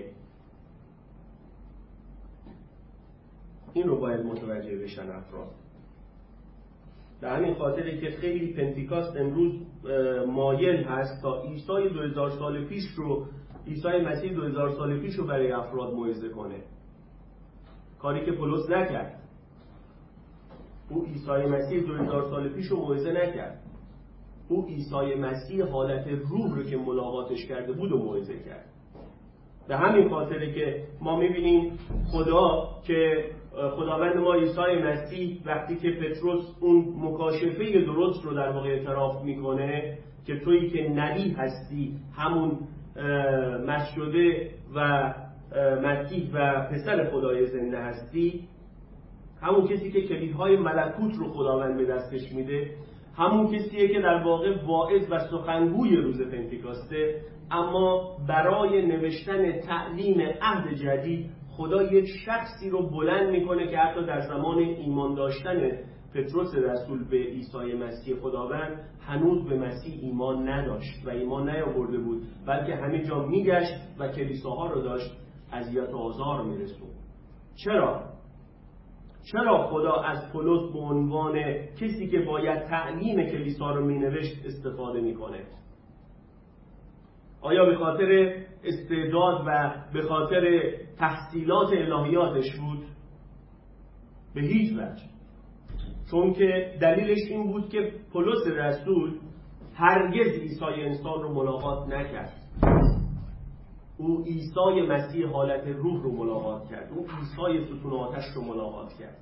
این رو باید متوجه بشن افراد. در همین خاطره که خیلی پنتیکاست امروز مایل هست تا عیسی دو هزار سال پیش رو، عیسی مسیح دو هزار سال پیش رو برای افراد موعظه کنه، کاری که پولس نکرد. او عیسی مسیح دو هزار سال پیش رو موعظه نکرد. او عیسی مسیح حالت روح رو که ملاقاتش کرده بود و موعظه کرد. به همین خاطره که ما میبینیم خدا که خداوند ما عیسی مسیح وقتی که پتروس اون مکاشفه درست رو در واقع اعتراف میکنه که تویی که نبی هستی، همون مسجده و مسیح و پسر خدای زنده هستی، همون کسی که کلیدهای ملکوت رو خداوند به دستش میده، همون کسیه که در واقع واعظ و سخنگوی روز پنتیکاسته. اما برای نوشتن تعلیم عهد جدید خدا یک شخصی رو بلند میکنه که حتی در زمان ایمان داشتن پتروس رسول به عیسی مسیح خداوند هنوز به مسیح ایمان نداشت و ایمان نیاورده بود، بلکه همه جا میگشت و کلیساها رو داشت اذیت و آزار میرسوند. چرا؟ چرا خدا از پولس به عنوان کسی که باید تعلیم کلیسا رو مینوشت استفاده میکنه؟ آیا به خاطر استعداد و به خاطر تحصیلات الهیاتش بود؟ به هیچ وجه. چون که دلیلش این بود که پولس رسول هرگز عیسی انسان رو ملاقات نکرد. او عیسی مسیح حالت روح رو ملاقات کرد. او عیسی ستون آتش رو ملاقات کرد.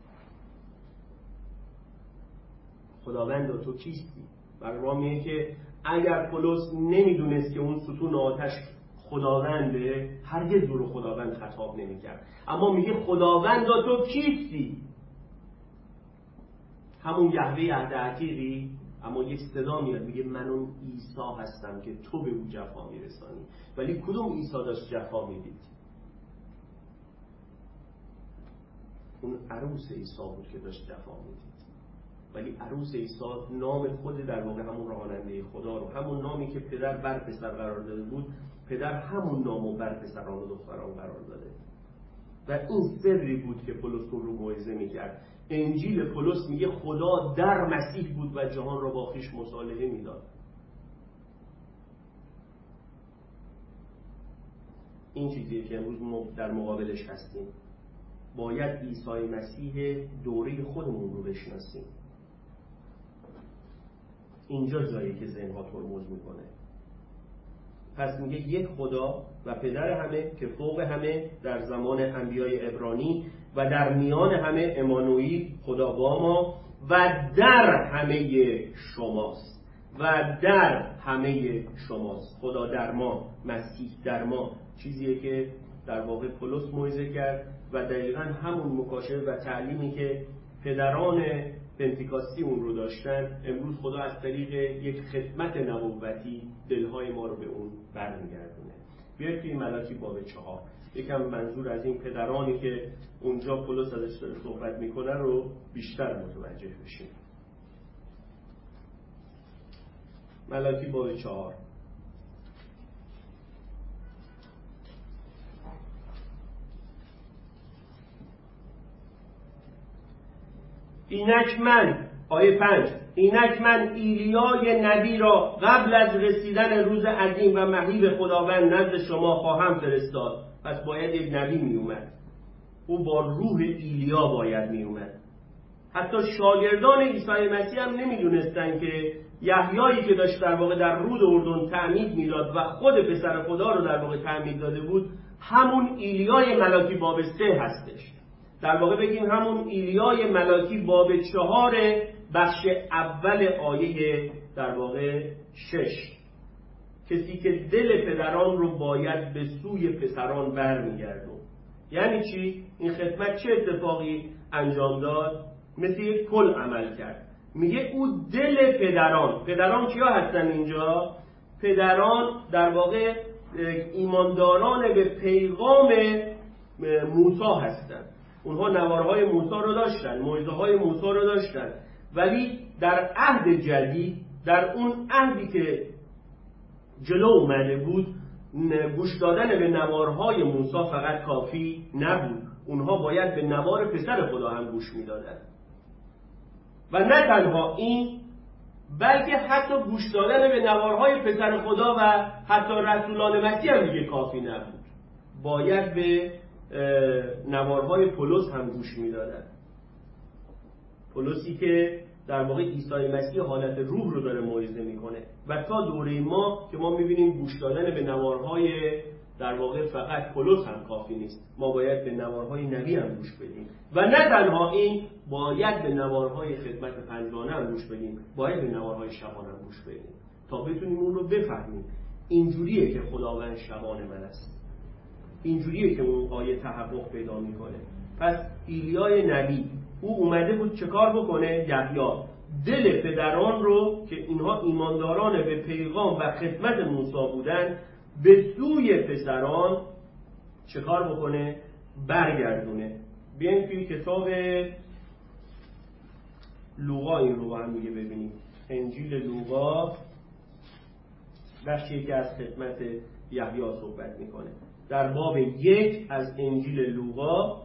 خداوند تو کیستی؟ برای ما میگه که اگر پولس نمیدونست که اون ستون آتش خداونده، هرگز او رو خداوند خطاب نمیکرد. اما میگه خداوند تو کیستی؟ همون یهوه عهد عتیقی، اما یک صدا میاد میگه من اون عیسی هستم که تو به او جفا میرسانی. ولی کدوم عیسی داشت جفا میدید؟ اون عروس عیسی بود که داشت جفا میدید. ولی عروس عیسی نام خود در واقع همون راننده خدا رو، همون نامی که پدر بر پسر قرار داده بود، پدر همون نامو بر پسران و دختران قرار داده. و این سری بود که پولس رو موعظه میکرد. انجیل پولس میگه خدا در مسیح بود و جهان را با خویش مصالحه میداد. این چیزیه که امروز ما در مقابلش هستیم. باید عیسی مسیح دوره خودمون رو بشناسیم. اینجا جایی که ذهن‌ها ترمز میکنه. پس میگه یک خدا و پدر همه که فوق همه در زمان انبیای عبرانی و در میان همه امانوئیل خدا با ما و در همه شماست و در همه شماست. خدا در ما، مسیح در ما، چیزیه که در واقع پولس موعظه کرد و دقیقاً همون مکاشفه و تعلیمی که پدران پنتیکاستی اون رو داشتن، امروز خدا از طریق یک خدمت نبوتی دلهای ما رو به اون برمیگردونه. بیایید توی ملاکی باب چهار یکم منظور از این پدرانی که اونجا پولس ازش داره صحبت میکنه رو بیشتر متوجه بشیم. ملاکی باب چهار اینک من، آیه پنج، اینک من ایلیای نبی را قبل از رسیدن روز عظیم و مهیب خداوند نزد شما خواهم فرستاد. پس باید یک نبی می اومد. او با روح ایلیا باید می اومد. حتی شاگردان عیسی مسیح هم نمیدونستن که یحیایی که داشت در واقع در رود اردن تعمید میداد و خود پسر خدا رو در واقع تعمید داده بود، همون ایلیای ملاکی باب سه هستش. در واقع بگیم همون ایلیای ملاکی باب چهار بخش اول آیه در واقع شش. کسی که دل پدران رو باید به سوی پسران برمیگردون. یعنی چی؟ این خدمت چه اتفاقی انجام داد؟ مثل یک پل عمل کرد. میگه او دل پدران، پدران کیا هستن اینجا؟ پدران در واقع ایمانداران به پیغام موسی هستن. اونها نوارهای موسی رو داشتن، موعظه های موسی رو داشتن، ولی در عهد جدید، در اون عهدی که جلو اومده بود، گوش دادن به نوارهای موسی فقط کافی نبود. اونها باید به نوار پسر خدا هم گوش میدادن. و نه تنها این، بلکه حتی گوش دادن به نوارهای پسر خدا و حتی رسولان مسیح هم دیگه کافی نبود. باید به نوارهای پولس هم گوش میدادن. پولسی که در واقع عیسی مسیح حالت روح رو داره موعظه میکنه و تا دوره ما که ما میبینیم گوش دادن به نوارهای در واقع فقط پولس هم کافی نیست. ما باید به نوارهای نبی هم گوش بدیم و نه تنها این، باید به نوارهای خدمت پنجگانه هم گوش بدیم، باید به نوارهای شبانه هم گوش بدیم تا بتونیم اون رو بفهمیم. اینجوریه که خداوند شبان من است. اینجوریه که اون آیه تحقق پیدا میکنه. پس ایلیای نبی او اومده بود چه کار بکنه؟ یحیی دل پدران رو که اینها ایمانداران به پیغام و خدمت موسی بودن به سوی پسران چه کار بکنه؟ برگردونه. بیاین توی کتاب لوقا این رو هم میگه ببینیم. انجیل لوقا بخشی که از خدمت یحیی صحبت میکنه. در باب یک از انجیل لوقا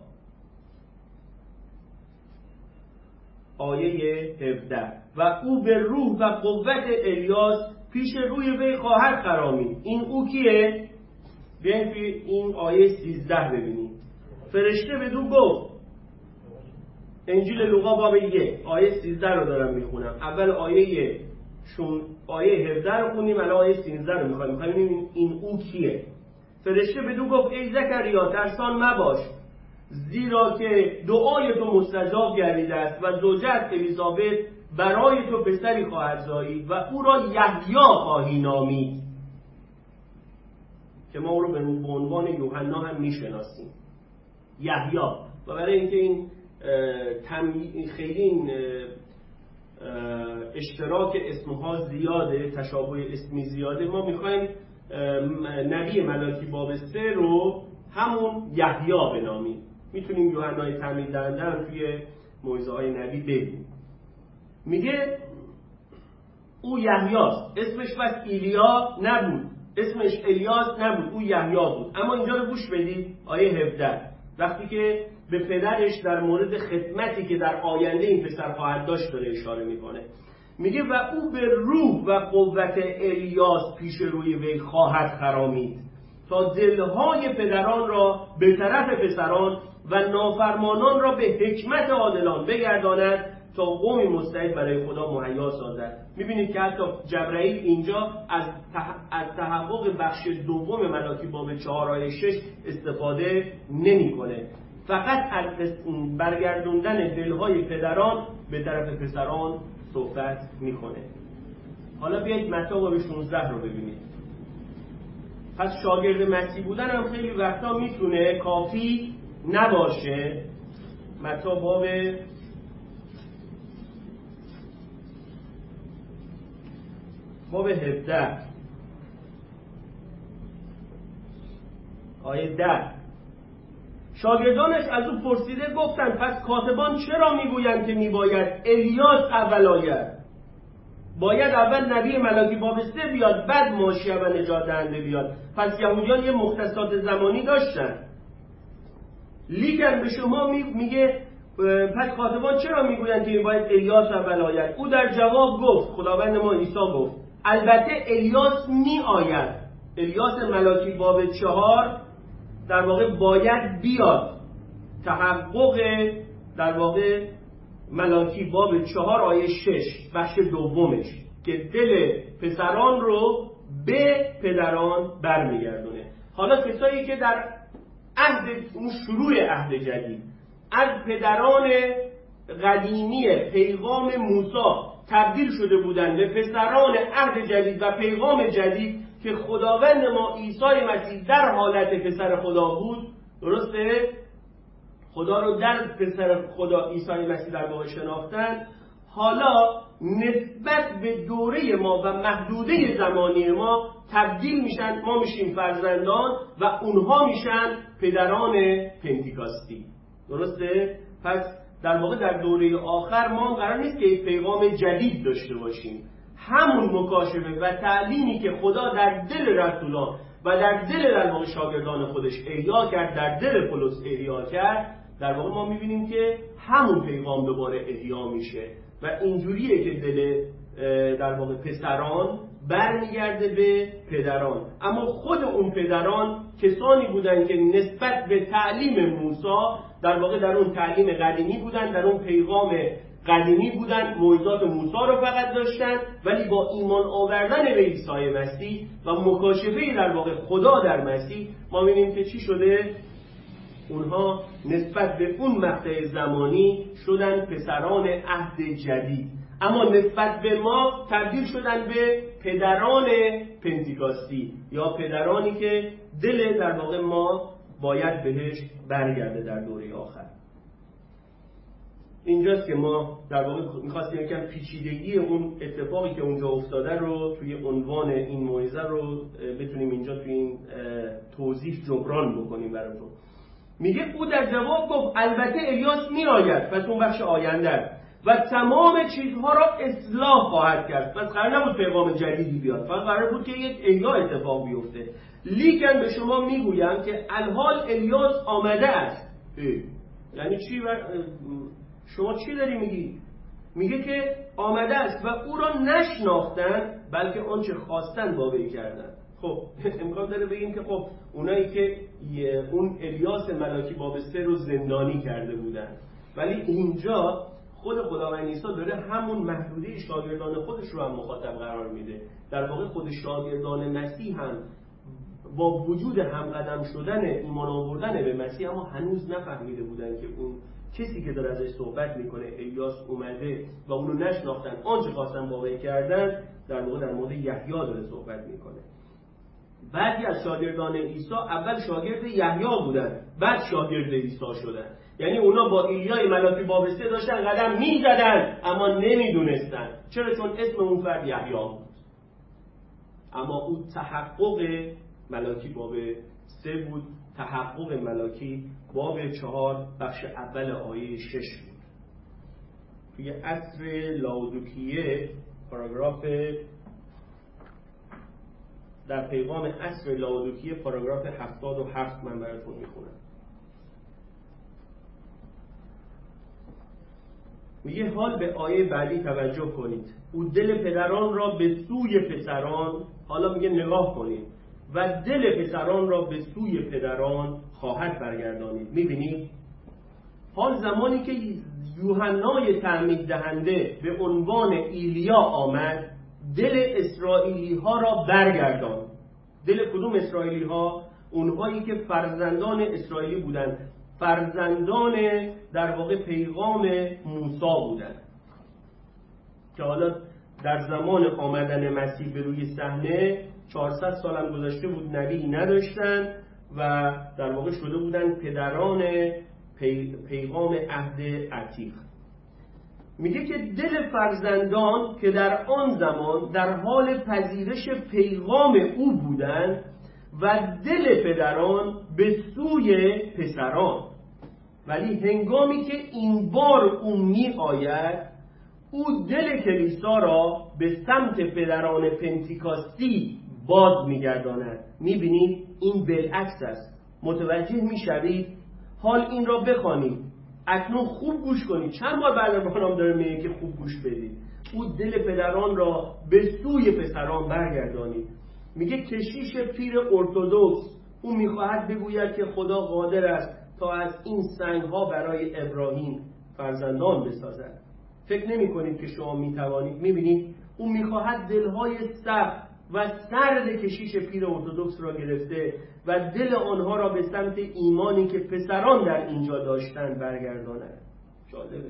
آیه هفده، و او به روح و قوت الیاس پیش روی وی خواهد خرامید. این او کیه؟ بیاین توی این آیه سیزده ببینید. فرشته بدو گفت، انجیل لوقا باب یک آیه سیزده رو دارم میخونم. اول آیه شون آیه هفده رو خونیم، الان آیه سیزده رو میخوایم میخوایم ببینیم این او کیه. فرشته بدو گفت ای زکریا ترسان مباش، زیرا که دعای تو مستجاب گردیده است و زوجت الیزابت برای تو پسری خواهد زایید و او را یحیی خواهی نامید، که ما او رو به عنوان یوحنا هم میشناسیم، یحیی. و برای اینکه این خیلی این اشتراک اسمها زیاده، تشابه اسمی زیاده، ما میخوایم نبی ملاکی باب سه رو همون یحیی بنامیم. میتونیم یوحنای تعمید دهنده هم توی موعظه های نبی بگیم. میگه او یحیاست، اسمش بس ایلیا نبود، اسمش الیاس نبود، او یحیی بود. اما اینجا رو گوش بدید، آیه هفده، وقتی که به پدرش در مورد خدمتی که در آینده این پسر خواهد داشت داره اشاره میکنه. میگه و او به روح و قوت الیاس پیش روی وی خواهد خرامید تا دلهای پدران را به طرف پسران و نافرمانان را به حکمت عادلان بگرداند تا قومی مستعد برای خدا مهیا سازد. میبینید که حتی جبرائیل اینجا از از تحقق بخش دوم ملاکی باب چهار آیه شش استفاده نمیکنه، فقط از برگردوندن دلهای پدران به طرف پسران صحبت میکنه. حالا بیایید متی باب شانزده رو ببینید. پس شاگرد مسیح بودن هم خیلی وقتا میتونه کافی نباشه. متی باب باب هفده آیه ده، شاگردانش از او پرسیده گفتند پس کاتبان چرا میگویند که میباید الیاس اول آید؟ باید اول نبی ملاکی باب سه بیاد بعد ماشیه و نجات دهنده بیاد. پس یهودیان یه مختصات زمانی داشتن. لیکن به شما میگه پس کاتبان چرا میگویند که باید الیاس اول آید؟ او در جواب گفت، خداوند ما عیسی گفت البته الیاس می آید. الیاس ملاکی باب چهار در واقع باید بیاد. تحقق در واقع ملاکی باب چهار آیه شش بخش دومش که دل پسران رو به پدران برمیگردونه. حالا کسایی که در عهد اون شروع عهد جدید از پدران قدیمی پیغام موسی تبدیل شده بودند به پسران عهد جدید و پیغام جدید که خداوند ما عیسی مسیح در حالت پسر خدا بود، درسته؟ خدا رو در پسر خدا عیسی مسیح در واقع شناختن. حالا نسبت به دوره ما و محدوده زمانی ما تبدیل میشن، ما میشیم فرزندان و اونها میشن پدران پنتیکاستی، درسته؟ پس در واقع در دوره آخر ما قرار نیست که یک پیغام جدید داشته باشیم. همون مکاشفه و تعلیمی که خدا در دل رسولان و در دل در واقع شاگردان خودش احیا کرد، در دل پولس احیا کرد، در واقع ما میبینیم که همون پیغام دوباره احیا میشه و اینجوریه که دل در واقع پسران برمیگرده به پدران. اما خود اون پدران کسانی بودن که نسبت به تعلیم موسی در واقع در اون تعلیم قدیمی بودن، در اون پیغام قدیمی بودن، موعظات موسی رو فقط داشتن، ولی با ایمان آوردن به عیسی مسیح و مکاشفه در واقع خدا در مسیح ما می‌بینیم که چی شده؟ اونها نسبت به اون مقطع زمانی شدن پسران عهد جدید، اما نسبت به ما تبدیل شدن به پدران پنتیکاستی یا پدرانی که دل در واقع ما باید بهش برگرده در دوره آخر. اینجاست که ما در واقع می‌خواستیم یکم پیچیدگی اون اتفاقی که اونجا افتاده رو توی عنوان این موعظه رو بتونیم اینجا توی این توضیح جبران بکنیم براتون. میگه او در جواب گفت البته الیاس می آید، پس اون بخش آینده و تمام چیزها را اصلاح خواهد کرد. پس قرار نبود پیغام جدیدی بیاد، فقط قرار بود که یک احیا اتفاق بیفته. لیکن به شما میگویم که الحال الیاس آمده است. یعنی چی؟ شما چی داری میگی؟ میگه که آمده است و او را نشناختن بلکه آنچه خواستن با وی کردن. خب امکان داره بگیم که خب اونایی که اون الیاس ملاکی باب سه رو زندانی کرده بودن، ولی اینجا خود خداوند عیسی داره همون محدوده شاگردان خودش رو هم مخاطب قرار میده. در واقع خود شاگردان مسیح هم با وجود همقدم شدن ایمان آوردن به مسیح اما هنوز نفهمیده بودن که اون کسی که داره ازش صحبت میکنه الیاس اومده و اونو نشناختن، آنچه خواستن با وی کردن. در واقع در مورد یحیی داره صحبت میکنه. بعضی از شاگردان عیسی اول شاگرد یحیی بودن، بعد شاگرد عیسی شدن. یعنی اونا با ایلیای ملاکی باب سه داشتن قدم میزدن اما نمیدونستن. چرا؟ چون اسم اون فرد یحیی بود، اما او تحقق ملاکی باب سه بود، تحقق ملاکی باب چهار بخش اول آیه شش بود. توی عصر لاودیکیه پاراگراف در پیغام عصر لاودیکیه پاراگراف هفتاد و هفت من براتون میخونم. میگه حال به آیه بعدی توجه کنید. او دل پدران را به سوی پسران، حالا میگه نگاه کنید، و دل پسران را به سوی پدران خواهد برگردانید. میبینید حال زمانی که یوحنای تعمید دهنده به عنوان ایلیا آمد، دل اسرائیلی ها را برگردان. دل کدوم اسرائیلی ها؟ اونهایی که فرزندان اسرائیلی بودن، فرزندان در واقع پیغام موسی بودن، که حالا در زمان آمدن مسیح به روی صحنه چهارصد سال هم گذشته بود، نبی نداشتن و در واقع شده بودن پدران پی، پیغام عهد عتیق. میگه که دل فرزندان که در آن زمان در حال پذیرش پیغام او بودند و دل پدران به سوی پسران، ولی هنگامی که این بار او می آید، او دل کلیسا را به سمت پدران پنتیکاستی باز می گرداند. می بینید این بالعکس است. متوجه می شوید؟ حال این را بخوانید، اکنون خوب گوش کنید. چند بار بعد برنامه داره میگه که خوب گوش بدید. او دل پدران را به سوی پسران برگردانید. میگه کشیش پیر ارتدوکس او میخواهد بگوید که خدا قادر است تا از این سنگ‌ها برای ابراهیم فرزندان بسازد. فکر نمی کنید که شما میتوانید. میبینید او میخواهد دلهای سخت و سرد کشیش پیر ارتدوکس را گرفته و دل آنها را به سمت ایمانی که پسران در اینجا داشتن برگرداند. جالبه.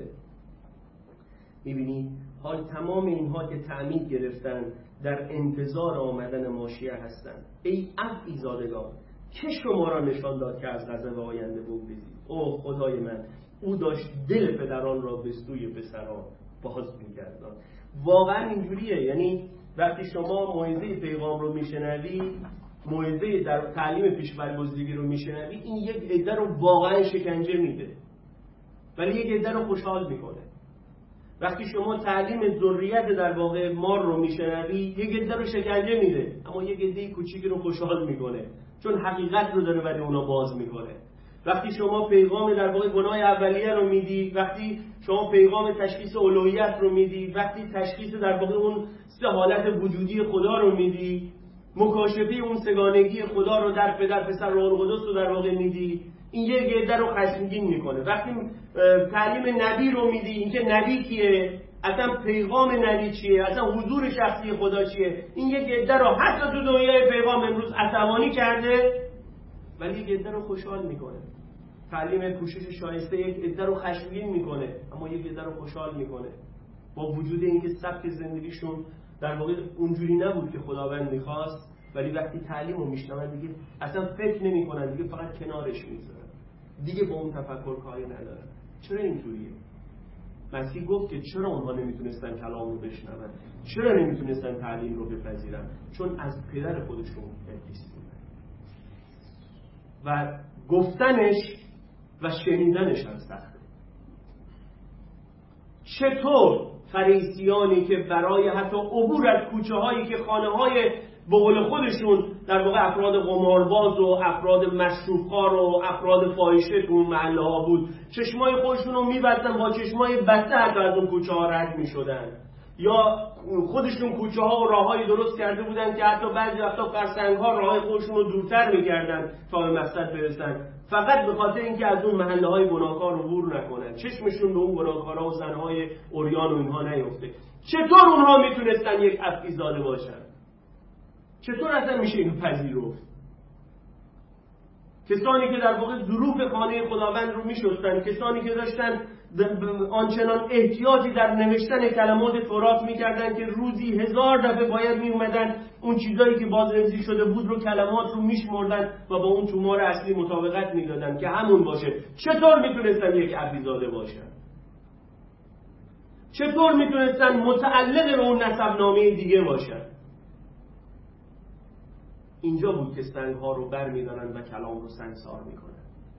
میبینید حال تمام اینها که تعمید گرفتن در انتظار آمدن ماشیه هستند. ای افعی زادگان، که شما را نشان داد که از غضب آینده بگریزید؟ اوه خدای من، او داشت دل پدران را به سوی پسران باز می‌گرداند. واقعا اینجوریه. یعنی وقتی شما موعظه پیغام رو میشنوی، موعظه در تعلیم پیش‌برگزیدگی رو میشنوی، این یک عده رو واقعا شکنجه میده ولی یک عده رو خوشحال میکنه. وقتی شما تعلیم ذریت در واقع مار رو میشنوی، یک عده رو شکنجه میده اما یک عده کوچیکی رو خوشحال میکنه، چون حقیقت رو داره برای اونا باز میکنه. وقتی شما پیغام در واقع گناه اولیه رو میدی، وقتی شما پیغام تشخیص الوهیت رو میدی، وقتی تشخیص در واقع اون سه حالت وجودی خدا رو میدی، مکاشفه اون سگانگی خدا رو در پدر پسر روح القدس رو در واقع میدی، این یک عده رو خشمگین میکنه. وقتی تعلیم نبی رو میدی، اینکه نبی کیه، اصلا پیغام نبی چیه، اصلا حضور شخصی خدا چیه، این یک عده رو حتی تو دنیای پیغام امروز عصبانی کرده ولی یک عده رو خوشحال میکنه. تعلیم پوشش شایسته یک عده رو خشمگین میکنه اما یک عده رو خوشحال میکنه، با وجود اینکه سبک زندگیشون در واقع اونجوری نبود که خداوند میخواست، ولی وقتی تعلیم رو میشنون دیگه اصلا فکر نمیکنن، دیگه فقط کنارش میذارن، دیگه با اون تفکر کاری ندارن. چرا اینجوریه؟ مسیح گفت که چرا اونها نمیتونستن کلام رو بشنون، چرا نمیتونستن تعلیم رو بپذیرن؟ چون از پدر خودشون ابلیس بودن و گفتنش و شنیدنش هم سخته. چطور فریسیانی که برای حتی عبور از کوچه هایی که خانه های به قول خودشون در واقع افراد قمارباز و افراد مشروبخوار و افراد فاحشه تو اون محله ها بود، چشمای خودشون رو می‌بستن، با چشمای بسته حتی از اون کوچه ها رد می‌شدن. یا خودشون کوچه ها و راههای درست کرده بودن که حتی بعضی وقتا فرسنگ ها راه خودشون رو دورتر میکردن تا به مقصد برسن، فقط به خاطر اینکه از اون محله های گناهکار عبور نکنن، چشمشون به اون گناهکارها و زنهای عریان و اینها نیفته. چطور اونها میتونستن یک افعی‌زاده باشن؟ چطور اصلا میشه اینو پذیرفت؟ کسانی که در واقع ظروف خانه خداوند رو میشستن، کسانی که داشتن آنچنان احتیاطی در نوشتن کلمات تورات میکردن که روزی هزار دفعه باید میومدن اون چیزایی که بازنویسی شده بود رو، کلمات رو میشمردن و با اون تومار اصلی مطابقت میدادن که همون باشه. چطور میتونستن یک افعی‌زاده باشن؟ چطور میتونستن متعلق به اون نسبنامه دیگه باشن؟ اینجا بود که سنگ ها رو بر میدارن و کلام رو سنگسار میکنن.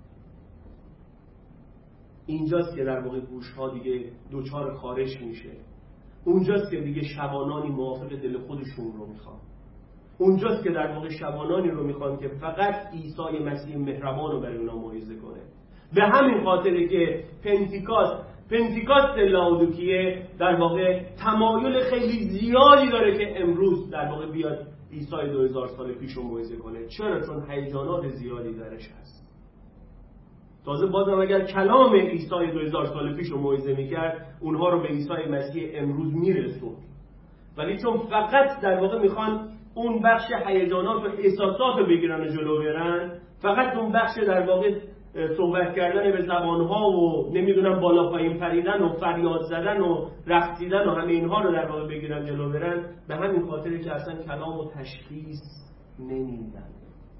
اینجاست که در واقع گوش ها دیگه دوچار خارش میشه. اونجاست که دیگه شبانانی موافق دل خودشون رو میخوان. اونجاست که در واقع شبانانی رو میخوان که فقط عیسی مسیح مهربان رو برای اونا موعظه کنه. به همین خاطره که پنتیکاست پنتیکاست لاودیکیه در واقع تمایل خیلی زیادی داره که امروز در واقع بیاد عیسی دو هزار سال پیش رو موعظه کنه. چرا؟ چون هیجانات زیادی درش هست. تازه بازم اگر کلام عیسی دو هزار سال پیش رو موعظه میکرد، اونها رو به عیسی مسیح امروز میرسوند، ولی چون فقط در واقع میخوان اون بخش هیجانات و احساسات رو بگیرن و جلو برن، فقط اون بخش در واقع صحبت کردن به زبانها و نمیدونم بالا پایین پریدن و فریاد زدن و رقصیدن و همه اینها رو در واقع بگیرن جلو برن، به همین خاطره که اصلا کلام و تشخیص نمیدن.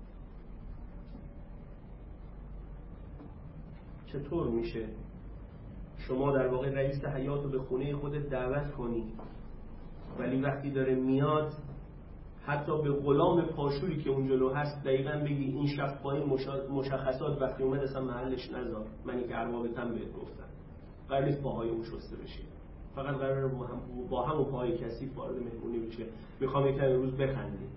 چطور میشه شما در واقع رئیس حیات رو به خونه خودت دعوت کنی، ولی وقتی داره میاد حتی به غلام پاشوری که اون جلو هست دقیقاً بگی این شب با این مشخصات وقتی اومد اصلا محلش نذار، منی که اربابتم بهت گفتم، قرار نیست پاهای اون شسته بشه، فقط قراره با هم با هم و پای کثیف وارد مهمونی بشه، میخوام یکم امروز بخندیم.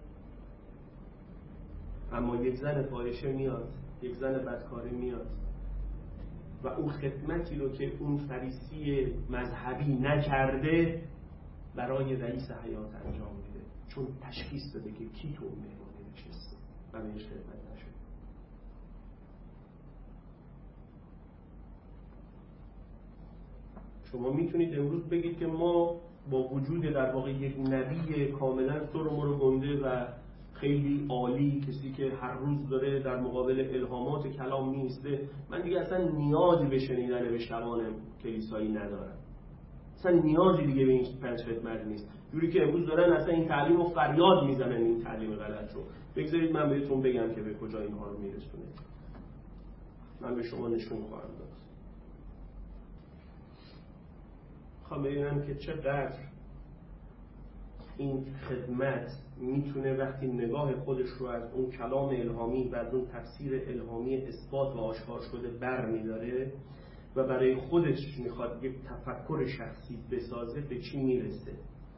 اما یک زن فاحشه میاد، یک زن بدکاره میاد و اون خدمتی رو که اون فریسی مذهبی نکرده برای رئیس حیات انجام میده، چون تشخیص داده که کی تو مهمانی نشسته و بهش خدمت نشده. شما میتونید امروز بگید که ما با وجود در واقع یک نبی کاملا سر و مرو گنده و خیلی عالی، کسی که هر روز داره در مقابل الهامات کلام میسته، من دیگه اصلا نیازی به شنیدن به شبان کلیسایی ندارم، اصلا نیازی دیگه به این پنج خدمت نیست، جوری که امروز دارن اصلا این تعلیم رو فریاد میزنن، این تعلیم غلط رو. بگذارید من بهتون بگم که به کجا اینها رو میرسونه. من به شما نشون خواهم داد. خواهم ببینم که چقدر این خدمت میتونه وقتی نگاه خودش رو از اون کلام الهامی و از اون تفسیر الهامی اثبات و آشکار شده بر میداره و برای خودش میخواد یک تفکر شخصی بسازه، به چی میرسه.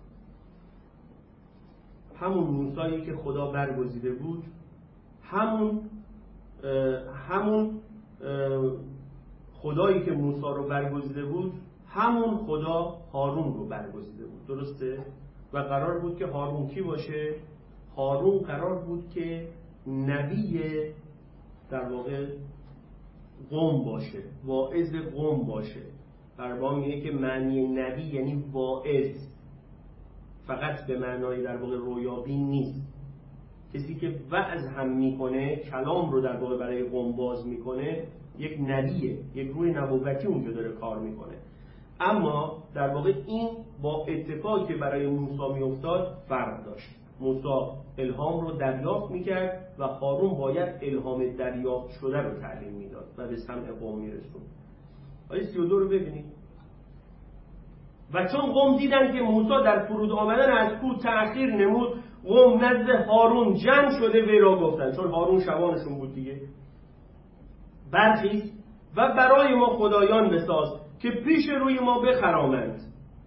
همون موسایی که خدا برگزیده بود، همون همون خدایی که موسی رو برگزیده بود، همون خدا هارون رو برگزیده بود، درسته؟ و قرار بود که هارون کی باشه؟ هارون قرار بود که نبی در واقع قوم باشه، واعظ قوم باشه. بربا میگه که معنی نبی یعنی واعظ، فقط به معنای در واقع رویابین نیست. کسی که وعظ هم میکنه، کلام رو در واقع برای قوم باز میکنه، یک نبیه، یک روح نبوتی اونجا داره کار میکنه. اما در واقع این با اتفاقی که برای موسی میافتاد فرق داشت. موسی الهام رو دریافت میکرد و هارون باید الهام دریافت شده رو تعلیم میداد و به سمع قوم میرسوند. آیه سی و دو رو ببینید. و چون قوم دیدن که موسی در فرود آمدن از کوه تأخیر نمود، قوم نزد هارون جمع شده وی را گفتند، چون هارون شبانشون بود دیگه، برخیز و برای ما خدایان بساز که پیش روی ما بخرامند.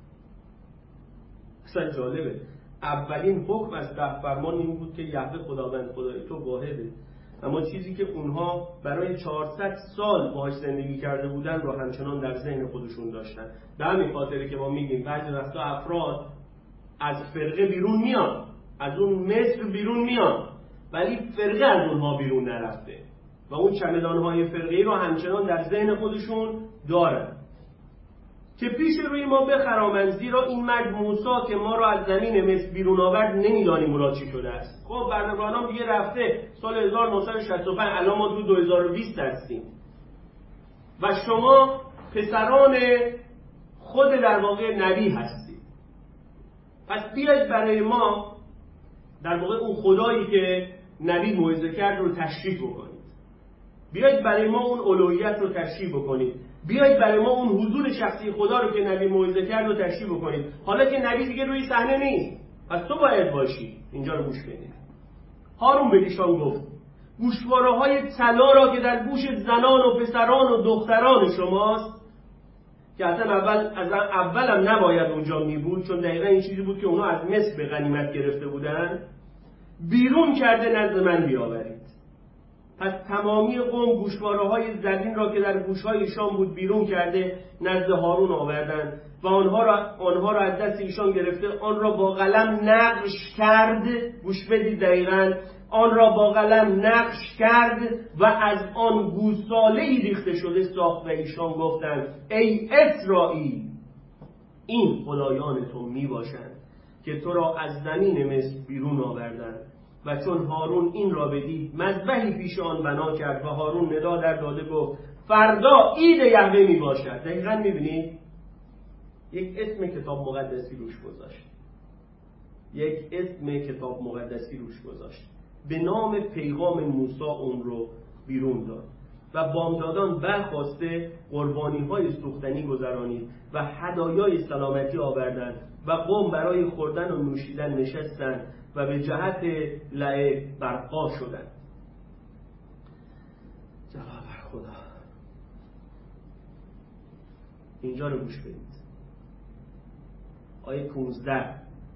اصلا جالبه، اولین حکم از ده فرمان این بود که یهوه خداوند خدای تو واحده. اما چیزی که اونها برای چهارصد سال باهاش زندگی کرده بودن رو همچنان در ذهن خودشون داشتن. به همین خاطره که ما میگیم بعضی وقتا افراد از فرقه بیرون میان، از اون مصر بیرون میان، ولی فرقه از اونها بیرون نرفته و اون چمدانهای فرقه‌ای رو همچنان در ذهن خودشون دارن که پیش روی ما بخرامند، زیرا این مرد موسی که ما رو از زمین مصر بیرون آورد نمیدانیم او را چی شده است. خب برنامه‌نام دیگه رفته، سال هزار و نهصد و شصت و پنج، الان ما تو دو هزار و بیست هستیم و شما پسران خود در واقع نبی هستید. پس بیاید برای ما در واقع اون خدایی که نبی موعظه کرد رو تشریح بکنید. بیاید برای ما اون الوهیت رو تشریح بکنید. بیاید برای ما اون حضور شخصی خدا رو که نبی موعظه کرد رو تشریح بکنید. حالا که نبی دیگه روی صحنه نیست، پس تو باید باشی. اینجا رو گوش بدید. هارون به ایشان گفت: گوشواره‌های طلا را که در گوش زنان و پسران و دختران شماست، که اصلا اول از اولم نباید اونجا می بود، چون دقیقا این چیزی بود که اونا از مصر به غنیمت گرفته بودن، بیرون کرده نزد من بیاورید. پس تمامی قوم گوشواره‌های زرین را که در گوش‌های ایشان بود بیرون کرده نزد هارون آوردند و آنها را آنها را از دست ایشان گرفته آن را با قلم نقش کرد. گوش بدید دقیقاً، آن را با قلم نقش کرد و از آن گوساله‌ای ریخته شده ساخت و ایشان گفتند: ای اسرائیل، این خدایان تو می باشند که تو را از زمین مصر بیرون آوردند. و چون هارون این را بدید، مذبحی پیش آن بنا کرد و هارون ندا در داده گفت: فردا عید یهوه می باشد. دقیقاً می بینید یک اسم کتاب مقدسی روش گذاشت، یک اسم کتاب مقدسی روش گذاشت، به نام پیغام موسی اون رو بیرون داد و بامدادان برخواسته قربانی های سوختنی گذرانید و هدایای سلامتی آوردند و قوم برای خوردن و نوشیدن نشستند و به جهت لعه برپا شدند. جواب خدا. اینجا رو گوش بدید. آیه پانزده.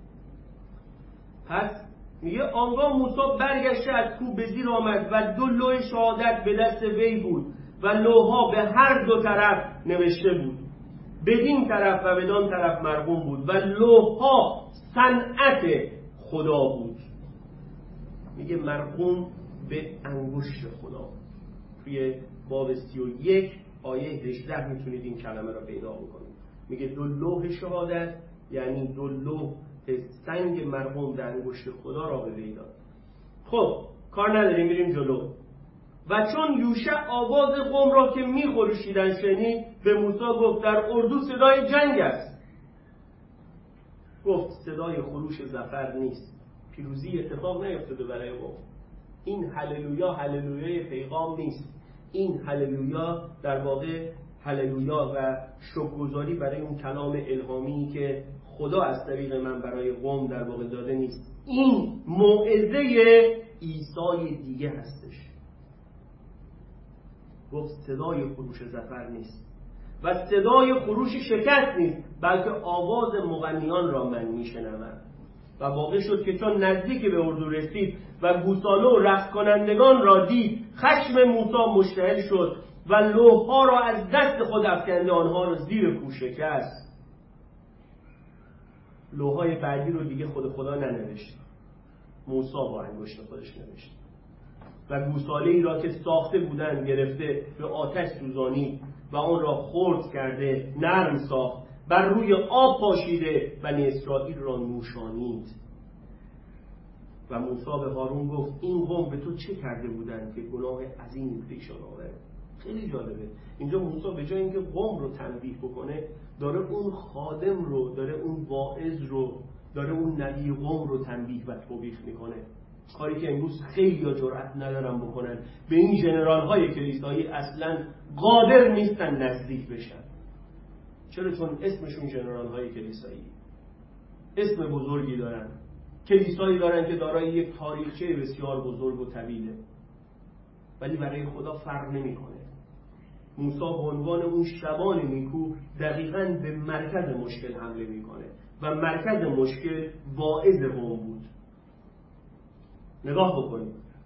پس میگه آنگاه موسی برگشته از کوه به زیر آمد و دو لوح شهادت به دست وی بود و لوح‌ها به هر دو طرف نوشته بود، بدین طرف و بدان طرف مرقوم بود و لوح‌ها صنعت خدا بود. میگه مرقوم به انگشت خدا. توی باب سی و یک آیه هجده میتونید این کلمه را پیدا بکنید. میگه دو لوح شهادت یعنی دو لوح سنگ مرقوم در انگشت خدا را به وی داد. خب کار نداریم، میریم جلو. و چون یوشع آواز قوم را که میخروشیدن شنید، به موسی گفت: در اردو صدای جنگ است. گفت: صدای خروش ظفر نیست، پیروزی اتفاق نیفتاده برای قوم. این هللویا هللویای پیغام نیست، این هللویا در واقع هللویا و شکرگزاری برای اون کلام الهامی که خدا از طریق من برای قوم در واقع داده نیست. این موعظه عیسی دیگه هستش. گفت صدای خروش ظفر نیست و صدای خروش شکست نیست، بلکه آواز مغنیان را من میشنوم. و واقع شد که چون نزدیک به اردو رسید و گوساله و رقص کنندگان را دید، خشم موسی مشتعل شد و لوح‌ها را از دست خود افکنده، آنها را زیر کوه شکست. لوح‌های بعدی رو دیگه خود خدا ننوشت، موسی با انگشت خودش نوشت. و گوساله‌ای را که ساخته بودند گرفته به آتش سوزانید و آن را خرد کرده نرم ساخت، بر روی آب پاشیده بنی اسرائیل را نوشانید. و موسی به هارون گفت: این قوم به تو چه کرده بودند که گناه عظیمی پیشان آورد؟ خیلی جالبه اینجا موسی به جای اینکه قوم رو تنبیه بکنه، داره اون خادم رو، داره اون واعظ رو، داره اون نبی قوم رو تنبیه و توبیخ میکنه. کاری که امروز خیلی جرأت ندارن بکنن. به این ژنرال های کلیسایی اصلا قادر نیستن نزدیک بشن. چرا؟ چون اسمشون ژنرال های کلیسایی، اسم بزرگی دارن، کلیسایی دارن که دارای یک تاریخچه بسیار بزرگ و طویله، ولی برای خدا فرق نمیکنه. موسی به عنوان اون شبان نیکو دقیقاً به مرکز مشکل حمله میکنه و مرکز مشکل واعظ قوم بود. نگاه بکنید.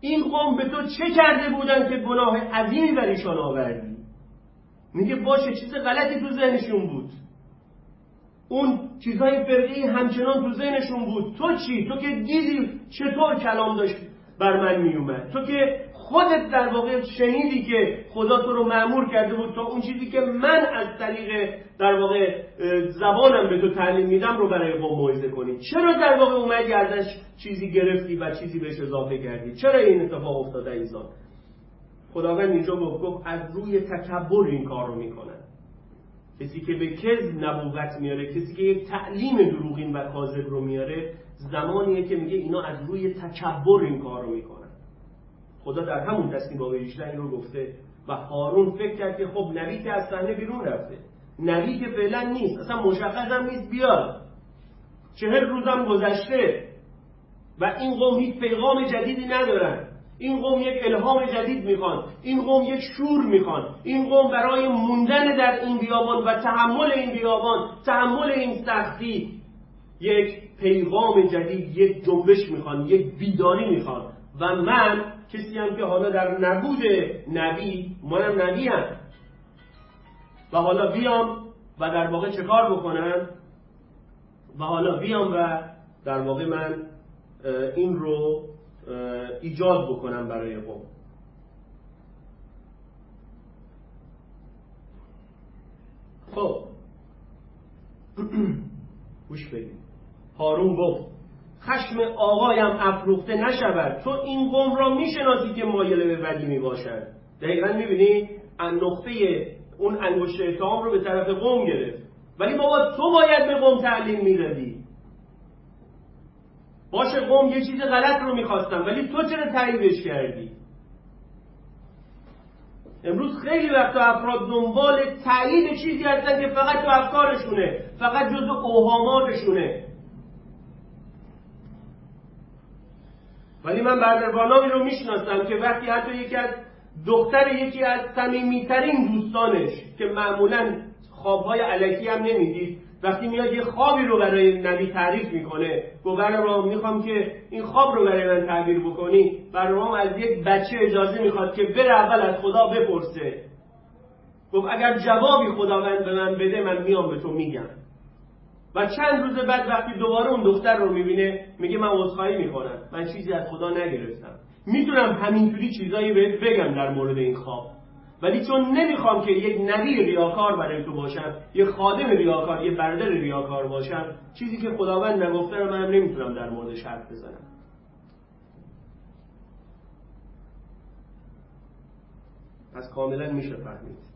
این قوم به تو چه کرده بودن که گناه عظیمی بر ایشان آوردی؟ میگه باشه، چیز غلطی تو ذهنشون بود، اون چیزهای فرعی همچنان تو ذهنشون بود. تو چی؟ تو که دیدی چطور کلام داشت بر من میومد، تو که خودت در واقع شنیدی که خدا تو رو مأمور کرده بود تا اون چیزی که من از طریق در واقع زبانم به تو تعلیم میدم رو برای قوم موعظه کنی. چرا در واقع اومدی ازش چیزی گرفتی و چیزی بهش اضافه کردی؟ چرا این اتفاق افتاده ایزان؟ خداوند اینجا گفت گفت از روی تکبر این کار رو میکنن. کسی که به کذب نبوت میاره، کسی که یک تعلیم دروغین و کاذب رو میاره، زمانیه که میگه اینا از روی تکبر این کار رو میکنن. خدا در همون تصمیم باب هجده این رو گفته و هارون فکر کرد که خب نبی که از صحنه بیرون رفته، نبی که فعلا نیست، اصلا مشخص هم نیست بیاد، چهل روزم گذشته و این قوم هیچ پیغام جدیدی ندارن، این قوم یک الهام جدید میخوان، این قوم یک شور میخوان، این قوم برای موندن در این بیابان و تحمل این بیابان، تحمل این سختی، یک پیغام جدید، یک جنبش میخوان، یک بیداری میخوان. و من کسی هم که حالا در نبود نبی، منم نبی هم و حالا بیام و در واقع چه کار بکنم و حالا بیام و در واقع من این رو ایجاد بکنم برای قوم. خب گوش بدید. هارون گفت خشم آقایم افروخته نشود، تو این قوم را میشناسی که مایل به بدی میباشند. دقیقا میبینی نقطه اون انگشت اتهام رو به طرف قوم گرفت، ولی بابا تو باید به قوم تعلیم میدادی. باشه قوم یه چیز غلط رو میخواستن، ولی تو چرا تاییدش کردی؟ امروز خیلی وقتا افراد دنبال تایید چیزی هستن که فقط تو افکارشونه، فقط جزء اوهاماتشونه. ولی من بردربانامی رو میشناسم که وقتی حتی یکی از دختر یکی از صمیمیترین دوستانش که معمولاً خوابهای الکی هم نمیدید، وقتی میاد یه خوابی رو برای نبی تعریف میکنه، گفت برام میخوام که این خواب رو برای من تعبیر بکنی، برام از یک بچه اجازه میخواد که بره اول از خدا بپرسه. گفت اگر جوابی خداوند به من بده من میام به تو میگم. و چند روز بعد وقتی دوباره اون دختر رو میبینه میگه من عذرخواهی میکنم، من چیزی از خدا نگرفتم. میتونم همینطوری چیزایی بهت بگم در مورد این خواب، ولی چون نمیخوام که یک نبی ریاکار برای تو باشم، یک خادم ریاکار، یک برادر ریاکار باشم، چیزی که خداوند نگفته رو منم نمیتونم در موردش حرف بزنم. پس کاملا میشه فهمید.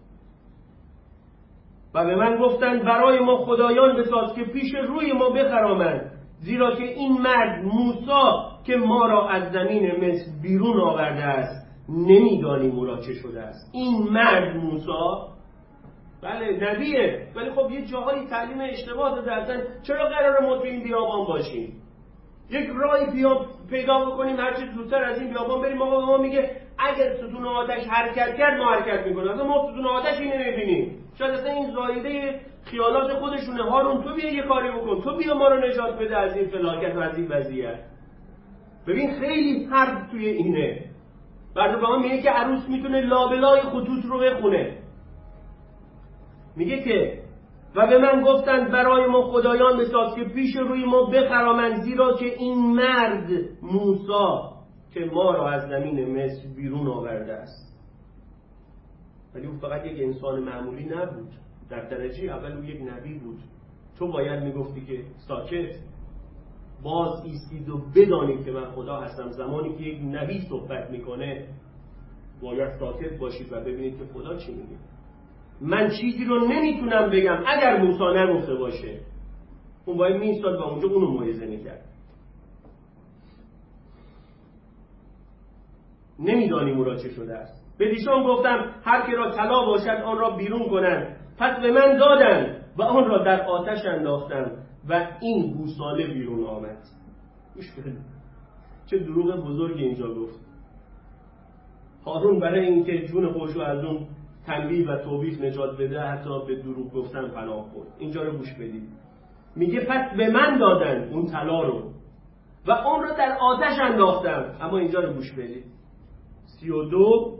و به من گفتند برای ما خدایان بساز که پیش روی ما بخرامند، زیرا که این مرد موسی که ما را از زمین مصر بیرون آورده است نمیدانیم او را چه شده است. این مرد موسی بله نبیه، ولی خب یه جاهایی تعلیم اشتباه داده هستن. چرا قراره ما تو این بیابان باشیم؟ یک راهی پیدا بکنیم هر چه زودتر از این بیابان بریم. آقا ما میگه اگر ستون آتش حرکت کرد ما حرکت میکنیم، اصلا ما ستون آتشی نمیبینیم. شاید اصلا این زایده خیالات خودشونه. هارون تو بیا یه کاری بکن، تو بیا ما رو نجات بده از این فلاکت و از این وضعیت. ببین خیلی حرف توی اینه. بعد به ما میگه که عروس میتونه لابلای خطوط رو بخونه. میگه که و به من گفتند برای ما خدایان بساز که پیش روی ما بخرامند، زیرا که این مرد موسی که ما را از زمین مصر بیرون آورده است. ولی او فقط یک انسان معمولی نبود، در درجه اول او یک نبی بود. تو باید میگفتی که ساکت، باز ایستید و بدانید که من خدا هستم. زمانی که یک نبی صحبت میکنه باید ساکت باشید و ببینید که خدا چی میگه. من چیزی رو نمیتونم بگم اگر موسی نگفته باشه. اون باید میستاد و اونجا اونو موعظه میکرد. نمیدانیم او را چه شده است. به دیشان گفتم هر که را طلا باشد آن را بیرون کنند. پس به من دادند و آن را در آتش انداختند و این گوساله بیرون آمد. چه دروغ بزرگی اینجا گفت. هارون برای اینکه جون خودش رو از اون تنبیه و توبیخ نجات بده حتی به دروغ گفتن پناه برد. اینجا رو گوش بدید. میگه پس به من دادن اون طلا رو و اون رو در آتش انداختم. اما اینجا رو گوش بدید. سی و دو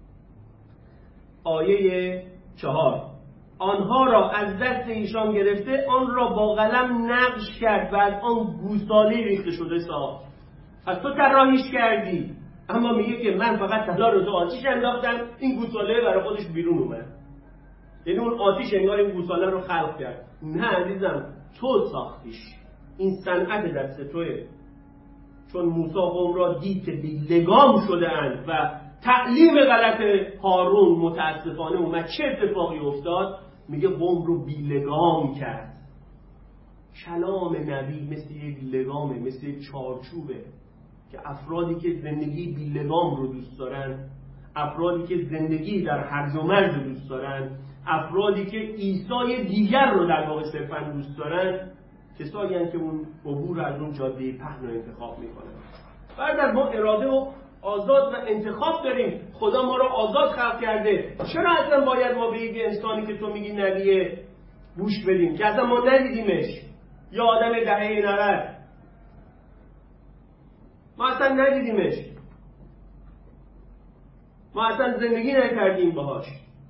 آیه چهار. آنها را از دست ایشان گرفته آن را با قلم نقش کرد و از آن گوساله ریخته شده ساخت. پس تو طراحیش کردی، اما میگه که من فقط طلا رو تو آتیش انداختم، این گوساله برای خودش بیرون اومد. یعنی اون آتیش انگار این گوساله رو خلق کرد. نه عزیزم، تو ساختیش، این صنعت دست توئه. چون موسی قوم را دید که بیلگام شده اند و تعلیم غلط هارون متاسفانه اومد، چه اتفاقی افتاد؟ میگه قوم رو بیلگام کرد. کلام نبی مثل یک لگامه، مثل یک چارچوبه که افرادی که زندگی بیلگام رو دوست دارن، افرادی که زندگی در هرج و مرج رو دوست دارن، افرادی که عیسی دیگر رو در واقع صرفاً دوست دارن، کسایی هستند که اون عبور از اون جاده پهن رو انتخاب میکنن. بعد از ما اراده و آزاد و انتخاب داریم. خدا ما رو آزاد خلق کرده. چرا اصلا باید ما به یک انسانی که تو میگی نبیه گوش بدیم که اصلا ما ندیدیمش؟ یا آدم دهه نود ما اصلا ندیدیمش، ما اصلا زندگی نکردیم باهاش،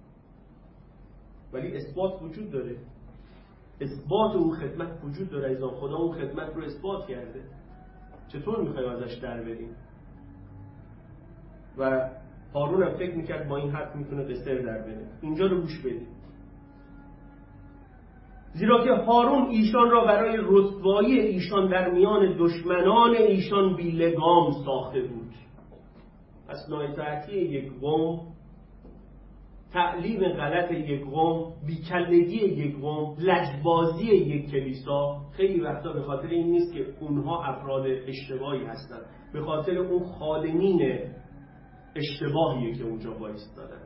ولی اثبات وجود داره. اثبات اون خدمت وجود داره. ایزان خدا اون خدمت رو اثبات کرده. چطور میخوایم ازش در بریم؟ و هارون هم فکر میکرد با این حرف میتونه قصر در بره. اینجا رو گوش بدید. زیرا که هارون ایشان را برای رسوایی ایشان در میان دشمنان ایشان بیلگام ساخته بود. پس نااطاعتی یک قوم، تعلیم غلط یک قوم، بیکلگی یک قوم، لجبازی یک کلیسا خیلی وقتا به خاطر این نیست که اونها افراد اشتباهی هستن، به خاطر اون خادمین اشتباهیه که اونجا وایستادن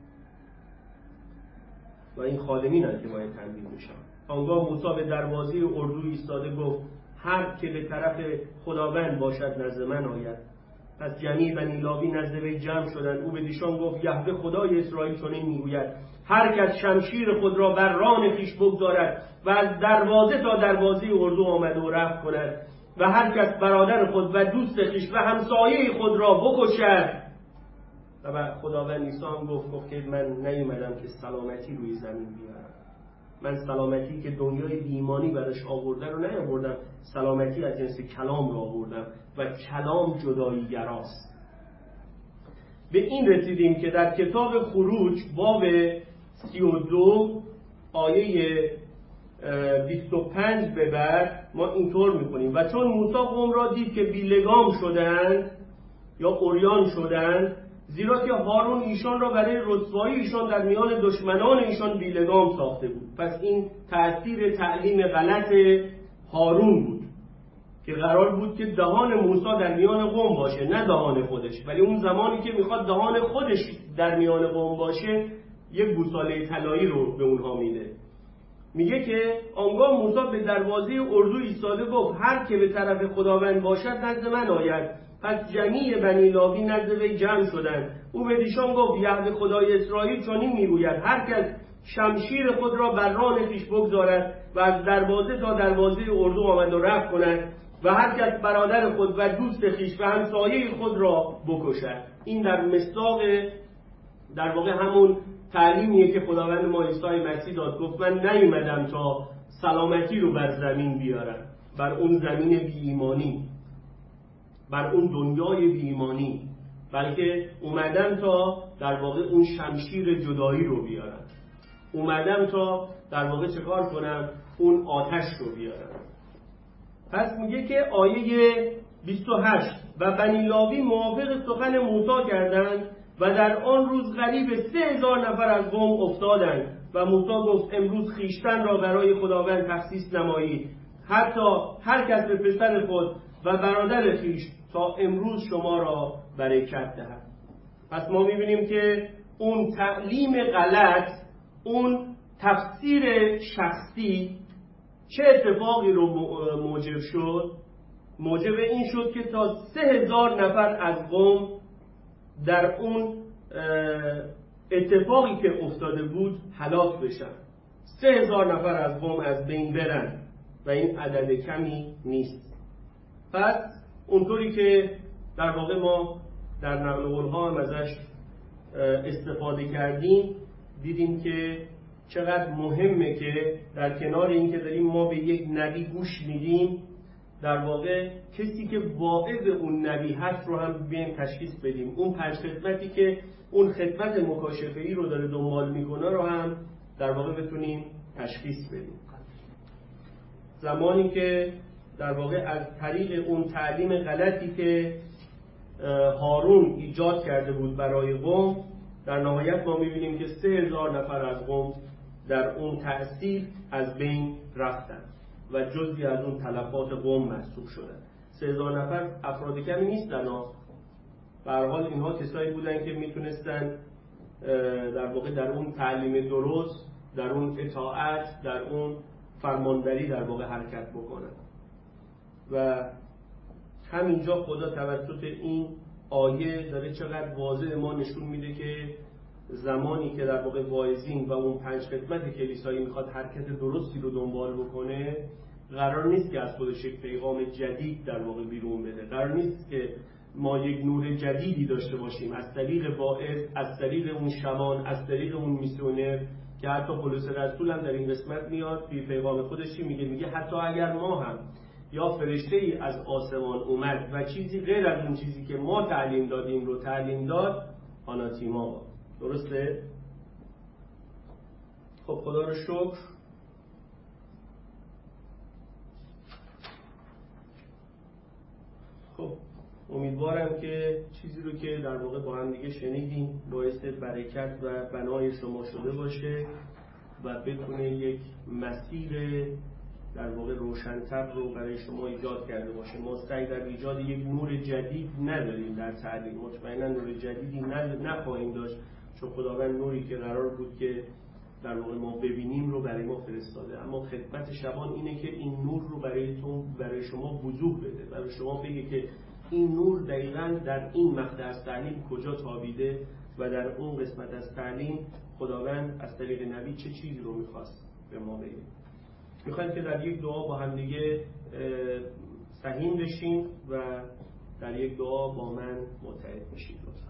و این خادمین هست که باید تنبیه میشن. آنگاه موسی به دروازه اردو ایستاده گفت هر که به طرف خداوند باشد نزد من آید. پس جمعی بنی لاوی نزد وی جمع شدند. او به دیشان گفت یهوه خدای اسرائیل چنین میگوید هر کس شمشیر خود را بر ران خویش بگذارد و از دروازه تا دروازه اردو آمد و رفت کند و هر کس برادر خود و دوست خویش و همسایه خود را بکشد. و خداوند عیسی هم گفت گفت که من نیومدم که سلامتی روی زمین بیارم. من سلامتی که دنیای بی‌ایمانی برش آورده رو نیاوردم، سلامتی از جنس کلام رو آوردم و کلام جدایی گراست. به این رسیدیم که در کتاب خروج باب سی و دو آیه بیست و پنج به بعد ما اینطور می‌خونیم و چون موسی قوم را دید که بیلگام شدند یا عریان شدند، زیرا که هارون ایشان را برای رسوایی ایشان در میان دشمنان ایشان بیلگام ساخته بود. پس این تأثیر تعلیم غلط هارون بود که قرار بود که دهان موسی در میان قوم باشه، نه دهان خودش. ولی اون زمانی که میخواد دهان خودش در میان قوم باشه، یک گوساله طلایی رو به اونها میده. میگه که آنگاه موسی به دروازه اردو ایستاده گفت هر که به طرف خداوند باشد نزد من آید. پس جمیع بنی لاوی نزد وی جمع شدند. او به دیشان گفت یهوه خدای اسرائیل چنین میگوید هر کس شمشیر خود را بر ران خویش بگذارد و از دروازه تا دروازه اردو آمد و رفت کند و هر کس برادر خود و دوست خویش و همسایه خود را بکشد. این در مصداق در واقع همون تعلیمیه که خداوند ما عیسی مسیح داد. گفت من نیومدم تا سلامتی رو بر زمین بیارم، بر اون زمین بی ایمانی، بر اون دنیای بی ایمانی، بلکه اومدم تا در واقع اون شمشیر جدایی رو بیارم، اومدم تا در واقع چه کار کنم؟ اون آتش رو بیارم. پس میگه که آیه بیست و هشت و بنی لاوی موافق سخن موسی کردند و در آن روز قریب سه هزار نفر از قوم افتادند و موسی گفت امروز خیشتن را برای خداوند تخصیص نمایید، حتی هر کس به پسر خود و برادر خویش تا امروز شما را برکت دهد. پس ما میبینیم که اون تعلیم غلط، اون تفسیر شخصی چه اتفاقی رو موجب شد؟ موجب این شد که تا سه هزار نفر از قوم در اون اتفاقی که افتاده بود هلاک بشن. سه هزار نفر از قوم از بین برن و این عدد کمی نیست. پس اونطوری که در واقع ما در نقل قول‌ها هم ازش استفاده کردیم، دیدیم که چقدر مهمه که در کنار این که داریم ما به یک نبی گوش میدیم، در واقع کسی که واعظ اون نبی هست رو هم بیایم تشخیص بدیم. اون پنج خدمتی که اون خدمت مکاشفه‌ای رو داره دنبال میکنه رو هم در واقع بتونیم تشخیص بدیم. زمانی که در واقع از طریق اون تعلیم غلطی که هارون ایجاد کرده بود برای قوم، در نهایت ما میبینیم که سه هزار نفر از قوم در اون تأثیر از بین رفتن و جزئی از اون تلفات قوم محسوب شدن. سه هزار نفر افراد کمی نیستن ها. به هر حال اینها کسایی بودن که میتونستن در واقع در اون تعلیم درست، در اون اطاعت، در اون فرمانداری در واقع حرکت بکنن. و همینجا خدا توسط این آیه داره چقدر واضح ما نشون میده که زمانی که در واقع واعظین و اون پنج خدمت کلیسایی میخواد حرکت درستی رو دنبال بکنه، قرار نیست که از خودش یک پیغام جدید در واقع بیرون بده. قرار نیست که ما یک نور جدیدی داشته باشیم از طریق واعظ، از طریق اون شمان، از طریق اون میسیونر، که حتی پولس رسول هم در این قسمت میاد توی پیغام خودش چی میگه؟ میگه حتی اگر ما هم یا فرشته ای از آسمان اومد و چیزی غیر از اون چیزی که ما تعلیم دادیم رو تعلیم داد، آناتیما با. درسته؟ خب خدا رو شکر. خب امیدوارم که چیزی رو که در واقع با هم دیگه شنیدیم باعث برکت و بنای شما شده باشه و بتونه یک مسیر در واقع روشن‌تر رو برای شما ایجاد کرده باشه. ما سعی در ایجاد یک نور جدید نداریم در تعلیم، مطمئنا نور جدیدی نخواهیم داشت، چون خداوند نوری که قرار بود که در واقع ما ببینیم رو برای ما فرستاده. اما خدمت شبان اینه که این نور رو برای تو برای شما وضوح بده، برای شما بگه که این نور دقیقاً در این مقطع از تعلیم کجا تابیده و در اون قسمت از تعلیم خداوند از طریق نبی چه چیزی رو می‌خواست به ما بگه. میخوایم که در یک دعا با هم دیگه سهیم بشیم و در یک دعا با من متحد بشیم. لطفا.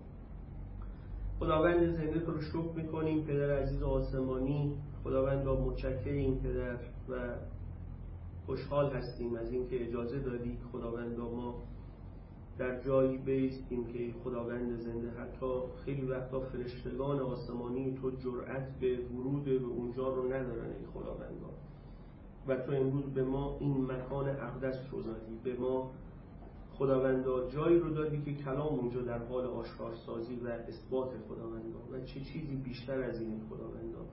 خداوند زنده تو رو شکر میکنیم پدر عزیز آسمانی. خداوند را متشکریم پدر و خوشحال هستیم از اینکه اجازه دادی خداوند ما در جایی بایستیم که خداوند زنده حتی خیلی وقتا فرشتگان آسمانی تو جرأت به ورود به اونجا رو ندارن. ای خداوند و تو امروز به ما این مکان اقدس رو دادی، به ما خداوندا جایی رو دادی که کلام اونجا در حال آشکارسازی و اثبات خداوندا و چه چیزی بیشتر از این خداوندا.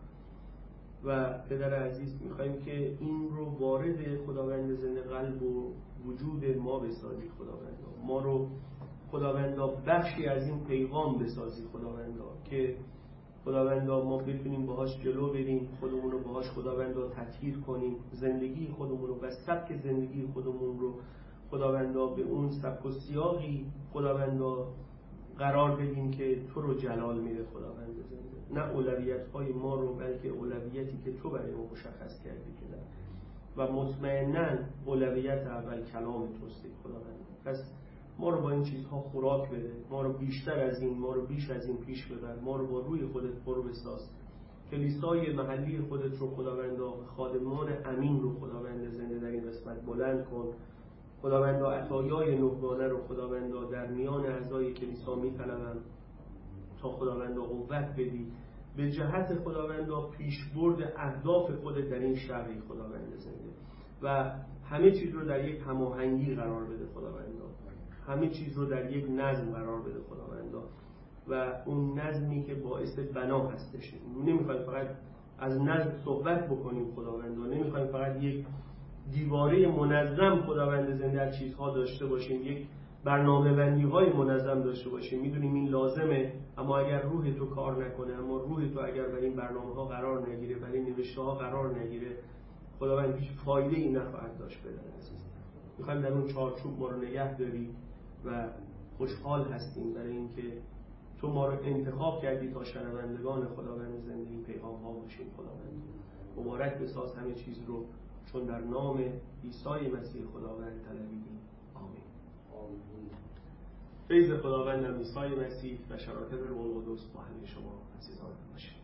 و پدر عزیز میخوایم که این رو وارد خداوند زنده قلب و وجود ما بسازی خداوندا، ما رو خداوندا بخشی از این پیغام بسازی خداوندا، که خداوندا ما بتونیم باهاش جلو بریم، خودمون رو باهاش خداوندا تطهیر کنیم، زندگی خودمون رو و سبک زندگی خودمون رو خداوندا به اون سبک و سیاقی خداوندا قرار بدیم که تو رو جلال میده خداوند زنده، نه اولویت‌های ما رو بلکه اولویتی که تو برای ما مشخص کردی که و مطمئناً اولویت اول کلام توست خداوند. پس ما رو با این چیزها خوراک بده، ما رو بیشتر از این، ما رو بیش از این پیش ببر، ما رو با روی خودت پر بساز. کلیسای محلی خودت رو خداوندا، خادمان امین رو خداوند زنده در این قسمت بلند کن. خداوندا عطایای نهگانه رو خداوندا در میان اعضای کلیسا میطلبم تا خداوندا قوت بدی به جهت خداوندا پیشبرد اهداف خودت در این شهر خداوند زنده و همه چیز رو در یک هماهنگی قرار بده خداوندا، همه چیز رو در یک نظم قرار بده خداوندا و اون نظمی که باعث بنا هستش. نمیخوایم فقط از نظم صحبت بکنیم خداوندا، نمیخوایم فقط یک دیواره منظم خداوند زنده از چیزها داشته باشیم، یک برنامه بندی های منظم داشته باشیم. میدونیم این لازمه، اما اگر روح تو کار نکنه، اما روح تو اگر بر این برنامه ها قرار نگیره، بر این نوشته ها قرار نگیره، خداوند هیچ فایده ای نخواهد داشت بدن عزیز. میخوایم در اون چارچوب ما رو نگه داری و خوشحال هستیم برای اینکه تو ما رو انتخاب کردی تا شنوندگان خداوند زنده این پیغام ها باشیم. خداوند مبارک بساز همه چیز رو، چون در نام عیسی مسیح خداوند طلبیدیم. آمین. فیض خداوند عیسی مسیح و شراکت روح القدس با همه شما عزیزان باشید.